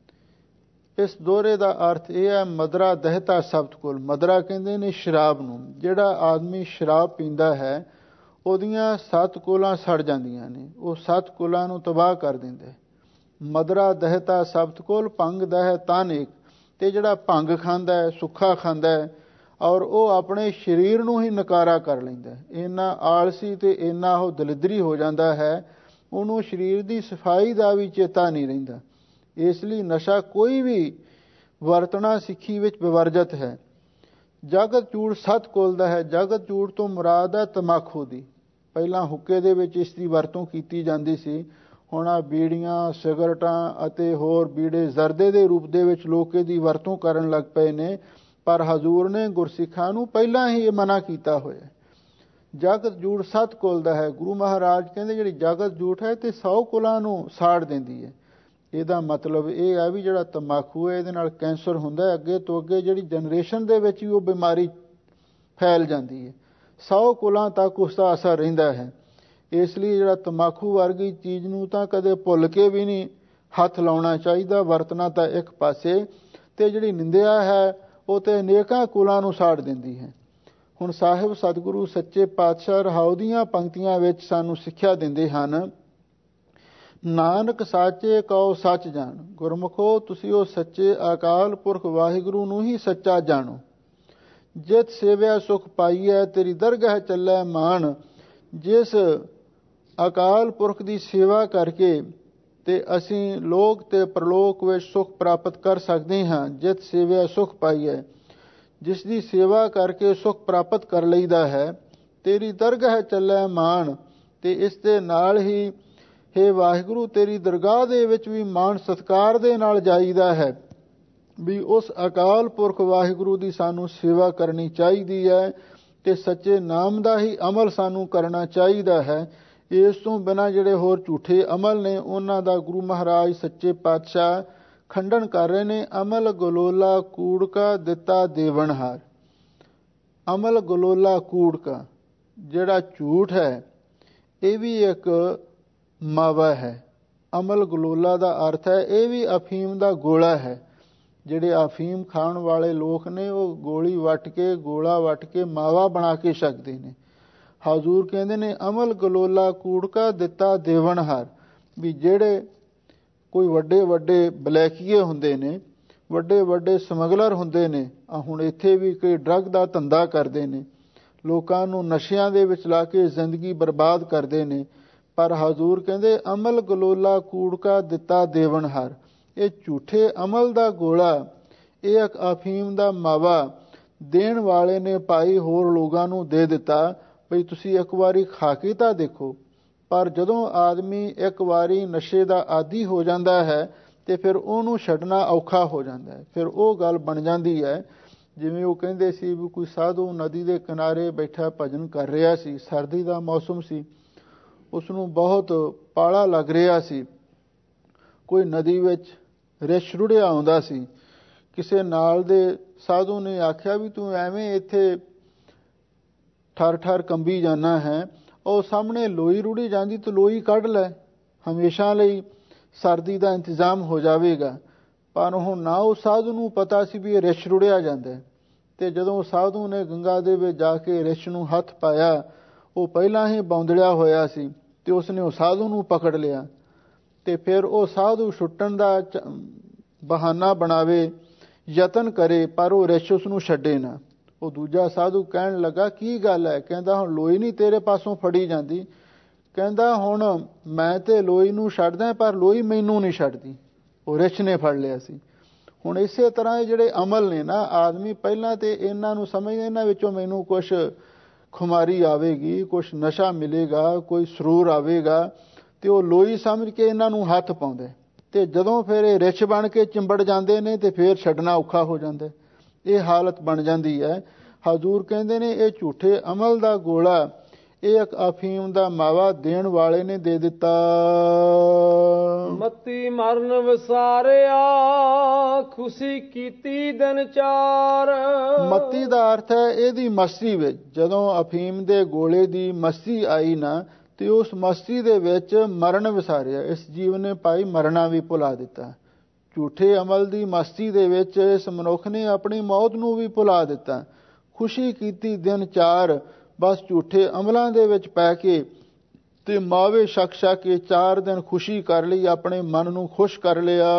ਇਸ ਦੋਹਰੇ ਦਾ ਅਰਥ ਇਹ ਹੈ, ਮਦਰਾ ਦਹਿਤਾ ਸਪਤ ਕੋਲ। ਮਦਰਾ ਕਹਿੰਦੇ ਨੇ ਸ਼ਰਾਬ ਨੂੰ। ਜਿਹੜਾ ਆਦਮੀ ਸ਼ਰਾਬ ਪੀਂਦਾ ਹੈ ਉਹਦੀਆਂ ਸੱਤ ਕੋਲਾਂ ਸੜ ਜਾਂਦੀਆਂ ਨੇ, ਉਹ ਸੱਤ ਕੋਲਾਂ ਨੂੰ ਤਬਾਹ ਕਰ ਦਿੰਦੇ। ਮਦਰਾ ਦਹਿਤਾ ਸਪਤ ਕੋਲ ਭੰਗ ਦਹਿ ਤਨ ਏਕ। ਤੇ ਜਿਹੜਾ ਭੰਗ ਖਾਂਦਾ ਹੈ, ਸੁੱਖਾ ਖਾਂਦਾ ਹੈ, ਔਰ ਉਹ ਆਪਣੇ ਸਰੀਰ ਨੂੰ ਹੀ ਨਕਾਰਾ ਕਰ ਲੈਂਦਾ। ਇੰਨਾ ਆਲਸੀ ਤੇ ਇੰਨਾ ਉਹ ਦਲਿਦਰੀ ਹੋ ਜਾਂਦਾ ਹੈ, ਉਹਨੂੰ ਸਰੀਰ ਦੀ ਸਫਾਈ ਦਾ ਵੀ ਚੇਤਾ ਨਹੀਂ ਰਹਿੰਦਾ। ਇਸ ਲਈ ਨਸ਼ਾ ਕੋਈ ਵੀ ਵਰਤਣਾ ਸਿੱਖੀ ਵਿੱਚ ਵਿਵਰਜਿਤ ਹੈ। ਜਗਤ ਚੂੜ ਸੱਤ ਕੋਲਦਾ ਹੈ। ਜਗਤ ਚੂੜ ਤੋਂ ਮੁਰਾਦ ਹੈ ਤਮਾਕੂ ਦੀ। ਪਹਿਲਾਂ ਹੁੱਕੇ ਦੇ ਵਿੱਚ ਇਸ ਦੀ ਵਰਤੋਂ ਕੀਤੀ ਜਾਂਦੀ ਸੀ, ਹੁਣ ਆ ਬੀੜੀਆਂ, ਸਿਗਰਟਾਂ ਅਤੇ ਹੋਰ ਬੀੜੇ ਜ਼ਰਦੇ ਦੇ ਰੂਪ ਦੇ ਵਿੱਚ ਲੋਕ ਇਹਦੀ ਵਰਤੋਂ ਕਰਨ ਲੱਗ ਪਏ ਨੇ। ਪਰ ਹਜ਼ੂਰ ਨੇ ਗੁਰਸਿੱਖਾਂ ਨੂੰ ਪਹਿਲਾਂ ਹੀ ਇਹ ਮਨਾ ਕੀਤਾ ਹੋਇਆ। ਜਗਤ ਜੂੜ ਸੱਤ ਕੁਲ ਦਾ ਹੈ। ਗੁਰੂ ਮਹਾਰਾਜ ਕਹਿੰਦੇ ਜਿਹੜੀ ਜਗਤ ਜੂਠ ਹੈ ਤੇ ਸੌ ਕੁਲਾਂ ਨੂੰ ਸਾੜ ਦਿੰਦੀ ਹੈ। ਇਹਦਾ ਮਤਲਬ ਇਹ ਹੈ ਵੀ ਜਿਹੜਾ ਤੰਬਾਕੂ ਹੈ ਇਹਦੇ ਨਾਲ ਕੈਂਸਰ ਹੁੰਦਾ ਹੈ। ਅੱਗੇ ਤੋਂ ਅੱਗੇ ਜਿਹੜੀ ਜਨਰੇਸ਼ਨ ਦੇ ਵਿੱਚ ਵੀ ਉਹ ਬਿਮਾਰੀ ਫੈਲ ਜਾਂਦੀ ਹੈ। ਸੌ ਕੁਲਾਂ ਤੱਕ ਉਸ ਦਾ ਅਸਰ ਰਹਿੰਦਾ ਹੈ। ਇਸ ਲਈ ਜਿਹੜਾ ਤੰਬਾਕੂ ਵਰਗੀ ਚੀਜ਼ ਨੂੰ ਤਾਂ ਕਦੇ ਭੁੱਲ ਕੇ ਵੀ ਨਹੀਂ ਹੱਥ ਲਾਉਣਾ ਚਾਹੀਦਾ, ਵਰਤਣਾ ਤਾਂ ਇੱਕ ਪਾਸੇ। ਤੇ ਜਿਹੜੀ ਨਿੰਦਿਆ ਹੈ ਉਹ ਤੇ ਅਨੇਕਾਂ ਕੁਲਾਂ ਨੂੰ ਸਾੜ ਦਿੰਦੀ ਹੈ। ਹੁਣ ਸਾਹਿਬ ਸਤਿਗੁਰੂ ਸੱਚੇ ਪਾਤਸ਼ਾਹ ਰਹਾਉ ਦੀਆਂ ਪੰਕਤੀਆਂ ਵਿੱਚ ਸਾਨੂੰ ਸਿੱਖਿਆ ਦਿੰਦੇ ਹਨ, ਨਾਨਕ ਸਾਚੇ ਕਉ ਸੱਚ ਜਾਣ। ਗੁਰਮੁਖੋ ਤੁਸੀਂ ਉਹ ਸੱਚੇ ਅਕਾਲ ਪੁਰਖ ਵਾਹਿਗੁਰੂ ਨੂੰ ਹੀ ਸੱਚਾ ਜਾਣੋ। ਜਿਤ ਸੇਵਿਆ ਸੁਖ ਪਾਈਐ ਤੇਰੀ ਦਰਗਾਹ ਚੱਲੈ ਮਾਣ। ਜਿਸ ਅਕਾਲ ਪੁਰਖ ਦੀ ਸੇਵਾ ਕਰਕੇ ਤੇ ਅਸੀਂ ਲੋਕ ਤੇ ਪ੍ਰਲੋਕ ਵਿੱਚ ਸੁਖ ਪ੍ਰਾਪਤ ਕਰ ਸਕਦੇ ਹਾਂ। ਜਿਤ ਸੇਵਿਆ ਸੁਖ ਪਾਈਐ, ਜਿਸ ਦੀ ਸੇਵਾ ਕਰਕੇ ਸੁਖ ਪ੍ਰਾਪਤ ਕਰ ਲਈਦਾ ਹੈ। ਤੇਰੀ ਦਰਗਾਹ ਚੱਲੈ ਮਾਣ, ਤੇ ਇਸ ਦੇ ਨਾਲ ਹੀ हे ਵਾਹਿਗੁਰੂ ਤੇਰੀ ਦਰਗਾਹ ਦੇ ਵਿੱਚ ਵੀ ਮਾਣ ਸਤਿਕਾਰ ਦੇ ਨਾਲ ਜਾਈਦਾ ਹੈ ਵੀ ਉਸ ਅਕਾਲ ਪੁਰਖ ਵਾਹਿਗੁਰੂ ਦੀ ਸਾਨੂੰ ਸੇਵਾ ਕਰਨੀ ਚਾਹੀਦੀ ਹੈ ਤੇ ਸੱਚੇ ਨਾਮ ਦਾ ਹੀ ਅਮਲ ਸਾਨੂੰ ਕਰਨਾ ਚਾਹੀਦਾ ਹੈ। ਇਸ ਤੋਂ ਬਿਨਾਂ ਜਿਹੜੇ ਹੋਰ ਝੂਠੇ ਅਮਲ ਨੇ ਉਹਨਾਂ ਦਾ ਗੁਰੂ ਮਹਾਰਾਜ ਸੱਚੇ ਪਾਤਸ਼ਾਹ ਖੰਡਨ ਕਰ ਰਹੇ ਨੇ। ਅਮਲ ਗਲੋਲਾ ਕੂੜਕਾ ਦਿੱਤਾ ਦੇਵਨਹਾਰ। ਅਮਲ ਗਲੋਲਾ ਕੂੜਕਾ ਜਿਹੜਾ ਝੂਠ ਹੈ ਇਹ ਵੀ ਇੱਕ ਮਾਵਾ ਹੈ। ਅਮਲ ਗਲੋਲਾ ਦਾ ਅਰਥ ਹੈ ਇਹ ਵੀ ਅਫੀਮ ਦਾ ਗੋਲਾ ਹੈ। ਜਿਹੜੇ ਅਫੀਮ ਖਾਣ ਵਾਲੇ ਲੋਕ ਨੇ ਉਹ ਗੋਲੀ ਵੱਟ ਕੇ ਗੋਲਾ ਵੱਟ ਕੇ ਮਾਵਾ ਬਣਾ ਕੇ ਛਕਦੇ ਨੇ। ਹਜ਼ੂਰ ਕਹਿੰਦੇ ਨੇ ਅਮਲ ਗਲੋਲਾ ਕੂੜਕਾ ਦਿੱਤਾ ਦੇਵਨਹਾਰ ਵੀ ਜਿਹੜੇ ਕੋਈ ਵੱਡੇ ਵੱਡੇ ਬਲੈਕੀਏ ਹੁੰਦੇ ਨੇ, ਵੱਡੇ ਵੱਡੇ ਸਮਗਲਰ ਹੁੰਦੇ ਨੇ, ਆ ਹੁਣ ਇੱਥੇ ਵੀ ਕੋਈ ਡਰੱਗ ਦਾ ਧੰਦਾ ਕਰਦੇ ਨੇ, ਲੋਕਾਂ ਨੂੰ ਨਸ਼ਿਆਂ ਦੇ ਵਿੱਚ ਲਾ ਕੇ ਜ਼ਿੰਦਗੀ ਬਰਬਾਦ ਕਰਦੇ ਨੇ। ਪਰ ਹਜ਼ੂਰ ਕਹਿੰਦੇ ਅਮਲ ਗਲੋਲਾ ਕੂੜਕਾ ਦਿੱਤਾ ਦੇਵਨਹਾਰ। ਇਹ ਝੂਠੇ ਅਮਲ ਦਾ ਗੋਲਾ, ਇਹ ਇੱਕ ਅਫੀਮ ਦਾ ਮਾਵਾ ਦੇਣ ਵਾਲੇ ਨੇ ਭਾਈ ਹੋਰ ਲੋਕਾਂ ਨੂੰ ਦੇ ਦਿੱਤਾ ਬਈ ਤੁਸੀਂ ਇੱਕ ਵਾਰੀ ਖਾ ਕੇ ਤਾਂ ਦੇਖੋ। ਪਰ ਜਦੋਂ ਆਦਮੀ ਇੱਕ ਵਾਰੀ ਨਸ਼ੇ ਦਾ ਆਦੀ ਹੋ ਜਾਂਦਾ ਹੈ ਤੇ ਫਿਰ ਉਹਨੂੰ ਛੱਡਣਾ ਔਖਾ ਹੋ ਜਾਂਦਾ ਹੈ। ਫਿਰ ਉਹ ਗੱਲ ਬਣ ਜਾਂਦੀ ਹੈ ਜਿਵੇਂ ਉਹ ਕਹਿੰਦੇ ਸੀ ਵੀ ਕੋਈ ਸਾਧੂ ਨਦੀ ਦੇ ਕਿਨਾਰੇ ਬੈਠਾ ਭਜਨ ਕਰ ਰਿਹਾ ਸੀ, ਸਰਦੀ ਦਾ ਮੌਸਮ ਸੀ, ਉਸਨੂੰ ਬਹੁਤ ਪਾਲਾ ਲੱਗ ਰਿਹਾ ਸੀ। ਕੋਈ ਨਦੀ ਵਿੱਚ ਰਿਛ ਰੁੜਿਆ ਆਉਂਦਾ ਸੀ। ਕਿਸੇ ਨਾਲ ਦੇ ਸਾਧੂ ਨੇ ਆਖਿਆ ਵੀ ਤੂੰ ਐਵੇਂ ਇੱਥੇ ਠਰ ਠਰ ਕੰਬੀ ਜਾਣਾ ਹੈ, ਉਹ ਸਾਹਮਣੇ ਲੋਈ ਰੁੜੀ ਜਾਂਦੀ ਤੂੰ ਲੋਈ ਕੱਢ ਲੈ, ਹਮੇਸ਼ਾ ਲਈ ਸਰਦੀ ਦਾ ਇੰਤਜ਼ਾਮ ਹੋ ਜਾਵੇਗਾ। ਪਰ ਹੁਣ ਨਾ ਉਹ ਸਾਧੂ ਨੂੰ ਪਤਾ ਸੀ ਵੀ ਇਹ ਰਿਛ ਰੁੜਿਆ ਜਾਂਦਾ ਹੈ। ਤੇ ਜਦੋਂ ਸਾਧੂ ਨੇ ਗੰਗਾ ਦੇ ਵਿੱਚ ਜਾ ਕੇ ਰਿਛ ਨੂੰ ਹੱਥ ਪਾਇਆ, ਉਹ ਪਹਿਲਾਂ ਹੀ ਬੌਂਦੜਿਆ ਹੋਇਆ ਸੀ ਤੇ ਉਸਨੇ ਉਹ ਸਾਧੂ ਨੂੰ ਪਕੜ ਲਿਆ। ਤੇ ਫਿਰ ਉਹ ਸਾਧੂ ਛੁੱਟਣ ਦਾ ਬਹਾਨਾ ਬਣਾਵੇ, ਯਤਨ ਕਰੇ, ਪਰ ਉਹ ਰਿਛ ਉਸ ਨੂੰ ਛੱਡੇ ਨਾ। ਉਹ ਦੂਜਾ ਸਾਧੂ ਕਹਿਣ ਲੱਗਾ ਕੀ ਗੱਲ ਹੈ? ਕਹਿੰਦਾ ਹੁਣ ਲੋਈ ਨਹੀਂ ਤੇਰੇ ਪਾਸੋਂ ਫੜੀ ਜਾਂਦੀ। ਕਹਿੰਦਾ ਹੁਣ ਮੈਂ ਤੇ ਲੋਈ ਨੂੰ ਛੱਡਦਾ ਪਰ ਲੋਈ ਮੈਨੂੰ ਨਹੀਂ ਛੱਡਦੀ। ਉਹ ਰਿਛ ਨੇ ਫੜ ਲਿਆ ਸੀ। ਹੁਣ ਇਸੇ ਤਰ੍ਹਾਂ ਇਹ ਜਿਹੜੇ ਅਮਲ ਨੇ ਨਾ, ਆਦਮੀ ਪਹਿਲਾਂ ਤੇ ਇਹਨਾਂ ਨੂੰ ਸਮਝਦੇ ਇਹਨਾਂ ਵਿੱਚੋਂ ਮੈਨੂੰ ਕੁਛ ਖੁਮਾਰੀ ਆਵੇਗੀ, ਕੁਛ ਨਸ਼ਾ ਮਿਲੇਗਾ, ਕੋਈ ਸਰੂਰ ਆਵੇਗਾ, ਤੇ ਉਹ ਲੋਈ ਸਮਝ ਕੇ ਇਹਨਾਂ ਨੂੰ ਹੱਥ ਪਾਉਂਦੇ। ਤੇ ਜਦੋਂ ਫਿਰ ਇਹ ਰਿਛ ਬਣ ਕੇ ਚਿੰਬੜ ਜਾਂਦੇ ਨੇ ਤੇ ਫਿਰ ਛੱਡਣਾ ਔਖਾ ਹੋ ਜਾਂਦਾ। ਇਹ ਹਾਲਤ ਬਣ ਜਾਂਦੀ ਹੈ। ਹਜ਼ੂਰ ਕਹਿੰਦੇ ਨੇ ਇਹ ਝੂਠੇ ਅਮਲ ਦਾ ਗੋਲਾ, ਇਹ ਇੱਕ ਅਫੀਮ ਦਾ ਮਾਵਾ ਦੇਣ ਵਾਲੇ ਨੇ ਦੇ ਦਿੱਤਾ। ਮਤੀ ਮਰਨ ਵਿਸਾਰਿਆ ਖੁਸ਼ੀ ਕੀਤੀ ਦਿਨ ਚਾਰ। ਮਤੀ ਦਾ ਅਰਥ ਹੈ ਇਹਦੀ ਮਸਤੀ ਵਿੱਚ। ਜਦੋਂ ਅਫੀਮ ਦੇ ਗੋਲੇ ਦੀ ਮਸਤੀ ਆਈ ਨਾ ਤੇ ਉਸ ਮਸਤੀ ਦੇ ਵਿੱਚ ਮਰਨ ਵਿਸਾਰਿਆ। ਇਸ ਜੀਵ ਨੇ ਭਾਈ ਮਰਨਾ ਵੀ ਭੁਲਾ ਦਿੱਤਾ। ਝੂਠੇ ਅਮਲ ਦੀ ਮਸਤੀ ਦੇ ਵਿੱਚ ਇਸ ਮਨੁੱਖ ਨੇ ਆਪਣੀ ਮੌਤ ਨੂੰ ਵੀ ਭੁਲਾ ਦਿੱਤਾ। ਖੁਸ਼ੀ ਕੀਤੀ ਦਿਨ ਚਾਰ, ਬਸ ਝੂਠੇ ਅਮਲਾਂ ਦੇ ਵਿੱਚ ਪੈ ਕੇ ਤੇ ਮਾਵੇ ਛਕ ਛਕ ਕੇ ਚਾਰ ਦਿਨ ਖੁਸ਼ੀ ਕਰ ਲਈ, ਆਪਣੇ ਮਨ ਨੂੰ ਖੁਸ਼ ਕਰ ਲਿਆ।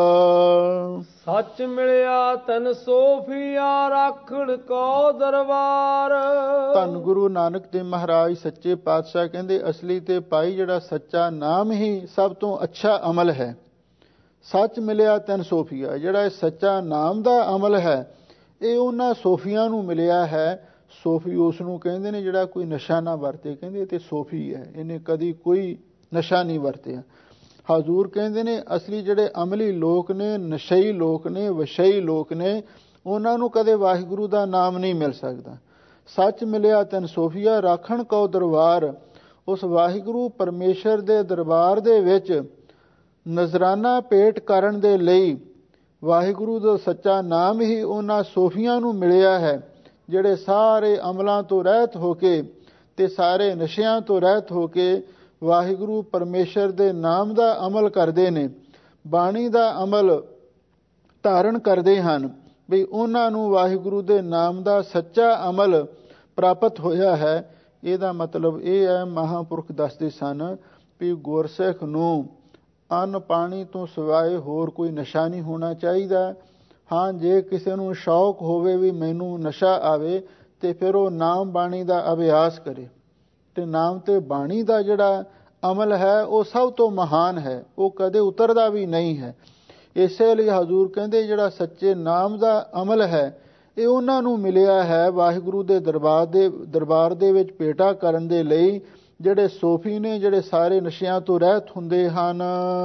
ਸੱਚ ਮਿਲਿਆ ਤਨ ਸੋਫੀਆ ਰਾਖੜ ਕੋ ਦਰਬਾਰ। ਧੰਨ ਗੁਰੂ ਨਾਨਕ ਦੇਵ ਮਹਾਰਾਜ ਸੱਚੇ ਪਾਤਸ਼ਾਹ ਕਹਿੰਦੇ ਅਸਲੀ ਤੇ ਭਾਈ ਜਿਹੜਾ ਸੱਚਾ ਨਾਮ ਹੀ ਸਭ ਤੋਂ ਅੱਛਾ ਅਮਲ ਹੈ। ਸੱਚ ਮਿਲਿਆ ਤਨ ਸੋਫੀਆ, ਜਿਹੜਾ ਇਹ ਸੱਚਾ ਨਾਮ ਦਾ ਅਮਲ ਹੈ ਇਹ ਉਹਨਾਂ ਸੋਫੀਆਂ ਨੂੰ ਮਿਲਿਆ ਹੈ। ਸੋਫੀ ਉਸ ਨੂੰ ਕਹਿੰਦੇ ਨੇ ਜਿਹੜਾ ਕੋਈ ਨਸ਼ਾ ਨਾ ਵਰਤੇ। ਕਹਿੰਦੇ ਤੇ ਸੋਫੀ ਹੈ, ਇਹਨੇ ਕਦੀ ਕੋਈ ਨਸ਼ਾ ਨਹੀਂ ਵਰਤਿਆ। ਹਜ਼ੂਰ ਕਹਿੰਦੇ ਨੇ ਅਸਲੀ ਜਿਹੜੇ ਅਮਲੀ ਲੋਕ ਨੇ, ਨਸ਼ਈ ਲੋਕ ਨੇ, ਵਸ਼ਈ ਲੋਕ ਨੇ, ਉਹਨਾਂ ਨੂੰ ਕਦੇ ਵਾਹਿਗੁਰੂ ਦਾ ਨਾਮ ਨਹੀਂ ਮਿਲ ਸਕਦਾ। ਸੱਚ ਮਿਲਿਆ ਤਨ ਸੋਫੀਆ ਰਾਖਣ ਕਉ ਦਰਬਾਰ। ਉਸ ਵਾਹਿਗੁਰੂ ਪਰਮੇਸ਼ਰ ਦੇ ਦਰਬਾਰ ਦੇ ਵਿੱਚ ਨਜ਼ਰਾਨਾ ਭੇਟ ਕਰਨ ਦੇ ਲਈ ਵਾਹਿਗੁਰੂ ਦਾ ਸੱਚਾ ਨਾਮ ਹੀ ਉਹਨਾਂ ਸੋਫੀਆਂ ਨੂੰ ਮਿਲਿਆ ਹੈ ਜਿਹੜੇ ਸਾਰੇ ਅਮਲਾਂ ਤੋਂ ਰਹਿਤ ਹੋ ਕੇ ਤੇ ਸਾਰੇ ਨਸ਼ਿਆਂ ਤੋਂ ਰਹਿਤ ਹੋ ਕੇ ਵਾਹਿਗੁਰੂ ਪਰਮੇਸ਼ਰ ਦੇ ਨਾਮ ਦਾ ਅਮਲ ਕਰਦੇ ਨੇ, ਬਾਣੀ ਦਾ ਅਮਲ ਧਾਰਨ ਕਰਦੇ ਹਨ। ਵੀ ਉਹਨਾਂ ਨੂੰ ਵਾਹਿਗੁਰੂ ਦੇ ਨਾਮ ਦਾ ਸੱਚਾ ਅਮਲ ਪ੍ਰਾਪਤ ਹੋਇਆ ਹੈ। ਇਹਦਾ ਮਤਲਬ ਇਹ ਹੈ, ਮਹਾਂਪੁਰਖ ਦੱਸਦੇ ਸਨ ਵੀ ਗੁਰਸਿੱਖ ਨੂੰ ਅੰਨ ਪਾਣੀ ਤੋਂ ਸਿਵਾਏ ਹੋਰ ਕੋਈ ਨਸ਼ਾ ਨਹੀਂ ਹੋਣਾ ਚਾਹੀਦਾ। ਹਾਂ, ਜੇ ਕਿਸੇ ਨੂੰ ਸ਼ੌਕ ਹੋਵੇ ਵੀ ਮੈਨੂੰ ਨਸ਼ਾ ਆਵੇ ਤੇ ਫਿਰ ਉਹ ਨਾਮ ਬਾਣੀ ਦਾ ਅਭਿਆਸ ਕਰੇ। ਤੇ ਨਾਮ ਤੇ ਬਾਣੀ ਦਾ ਜਿਹੜਾ ਅਮਲ ਹੈ ਉਹ ਸਭ ਤੋਂ ਮਹਾਨ ਹੈ, ਉਹ ਕਦੇ ਉਤਰਦਾ ਵੀ ਨਹੀਂ ਹੈ। ਇਸੇ ਲਈ ਹਜ਼ੂਰ ਕਹਿੰਦੇ ਜਿਹੜਾ ਸੱਚੇ ਨਾਮ ਦਾ ਅਮਲ ਹੈ ਇਹ ਉਹਨਾਂ ਨੂੰ ਮਿਲਿਆ ਹੈ ਵਾਹਿਗੁਰੂ ਦੇ ਦਰਬਾਰ ਦੇ ਦਰਬਾਰ ਦੇ ਵਿੱਚ ਭੇਟਾ ਕਰਨ ਦੇ ਲਈ ਜਿਹੜੇ ਸੋਫੀ ਨੇ, ਜਿਹੜੇ ਸਾਰੇ ਨਸ਼ਿਆਂ ਤੋਂ ਰਹਿਤ ਹੁੰਦੇ ਹਨ।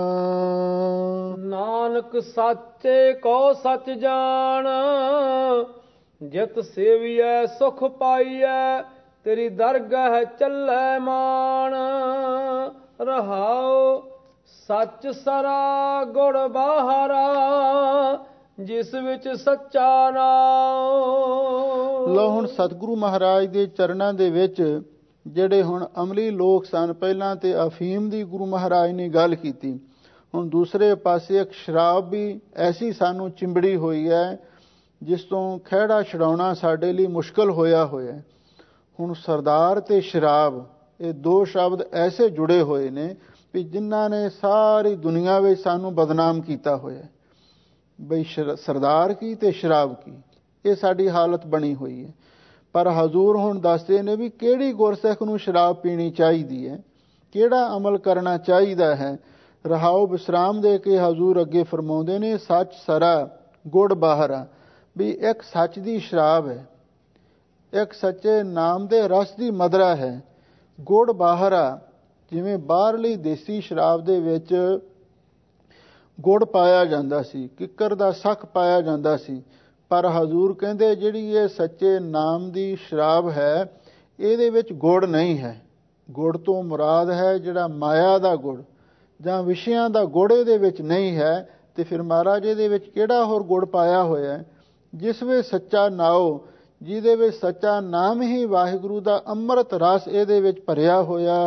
ਨਾਨਕ ਸਾਚੇ ਕੋ ਸੱਚ ਜਾਣ, ਜਿਤ ਸੇਵੀਐ ਸੁਖ ਪਾਈਐ, ਤੇਰੀ ਦਰਗਾਹ ਚੱਲੈ ਮਾਣ। ਰਹਾਉ ਸੱਚ ਸਰਾ ਗੁੜ ਬਾਹਰਾ, ਜਿਸ ਵਿੱਚ ਸੱਚਾ ਨਾਮ। ਲਓ ਹੁਣ ਸਤਿਗੁਰੂ ਮਹਾਰਾਜ ਦੇ ਚਰਨਾਂ ਦੇ ਵਿੱਚ ਜਿਹੜੇ ਹੁਣ ਅਮਲੀ ਲੋਕ ਸਨ, ਪਹਿਲਾਂ ਤੇ ਅਫੀਮ ਦੀ ਗੁਰੂ ਮਹਾਰਾਜ ਨੇ ਗੱਲ ਕੀਤੀ, ਹੁਣ ਦੂਸਰੇ ਪਾਸੇ ਇੱਕ ਸ਼ਰਾਬ ਵੀ ਐਸੀ ਸਾਨੂੰ ਚਿੰਬੜੀ ਹੋਈ ਹੈ ਜਿਸ ਤੋਂ ਖਹਿੜਾ ਛਡਾਉਣਾ ਸਾਡੇ ਲਈ ਮੁਸ਼ਕਲ ਹੋਇਆ ਹੋਇਆ। ਹੁਣ ਸਰਦਾਰ ਤੇ ਸ਼ਰਾਬ, ਇਹ ਦੋ ਸ਼ਬਦ ਐਸੇ ਜੁੜੇ ਹੋਏ ਨੇ ਵੀ ਜਿਨ੍ਹਾਂ ਨੇ ਸਾਰੀ ਦੁਨੀਆ ਵਿੱਚ ਸਾਨੂੰ ਬਦਨਾਮ ਕੀਤਾ ਹੋਇਆ। ਬਈ ਸਰਦਾਰ ਕੀ ਤੇ ਸ਼ਰਾਬ ਕੀ, ਇਹ ਸਾਡੀ ਹਾਲਤ ਬਣੀ ਹੋਈ ਹੈ। ਪਰ ਹਜ਼ੂਰ ਹੁਣ ਦੱਸਦੇ ਨੇ ਵੀ ਕਿਹੜੀ ਗੁਰਸਿੱਖ ਨੂੰ ਸ਼ਰਾਬ ਪੀਣੀ ਚਾਹੀਦੀ ਹੈ, ਕਿਹੜਾ ਅਮਲ ਕਰਨਾ ਚਾਹੀਦਾ ਹੈ। ਰਹਾਉ ਵਿਸਰਾਮ ਦੇ ਕੇ ਹਜ਼ੂਰ ਅੱਗੇ ਫਰਮਾਉਂਦੇ ਨੇ, ਸੱਚ ਸਰਾ ਗੁੜ ਬਾਹਰਾ, ਵੀ ਇੱਕ ਸੱਚ ਦੀ ਸ਼ਰਾਬ ਹੈ, ਇੱਕ ਸੱਚੇ ਨਾਮ ਦੇ ਰਸ ਦੀ ਮਦਰਾ ਹੈ। ਗੁੜ ਬਾਹਰਾ, ਜਿਵੇਂ ਬਾਹਰਲੀ ਦੇਸੀ ਸ਼ਰਾਬ ਦੇ ਵਿੱਚ ਗੁੜ ਪਾਇਆ ਜਾਂਦਾ ਸੀ, ਕਿੱਕਰ ਦਾ ਸੱਖ ਪਾਇਆ ਜਾਂਦਾ ਸੀ, ਪਰ ਹਜ਼ੂਰ ਕਹਿੰਦੇ ਜਿਹੜੀ ਇਹ ਸੱਚੇ ਨਾਮ ਦੀ ਸ਼ਰਾਬ ਹੈ, ਇਹਦੇ ਵਿੱਚ ਗੁੜ ਨਹੀਂ ਹੈ। ਗੁੜ ਤੋਂ ਮੁਰਾਦ ਹੈ ਜਿਹੜਾ ਮਾਇਆ ਦਾ ਗੁੜ ਜਾਂ ਵਿਸ਼ਿਆਂ ਦਾ ਗੁੜ ਇਹਦੇ ਵਿੱਚ ਨਹੀਂ ਹੈ। ਤੇ ਫਿਰ ਮਹਾਰਾਜ ਇਹਦੇ ਵਿੱਚ ਕਿਹੜਾ ਹੋਰ ਗੁੜ ਪਾਇਆ ਹੋਇਆ? ਜਿਸ ਵਿੱਚ ਸੱਚਾ ਨਾਉ, ਜਿਹਦੇ ਵਿੱਚ ਸੱਚਾ ਨਾਮ ਹੀ ਵਾਹਿਗੁਰੂ ਦਾ ਅੰਮ੍ਰਿਤ ਰਸ ਇਹਦੇ ਵਿੱਚ ਭਰਿਆ ਹੋਇਆ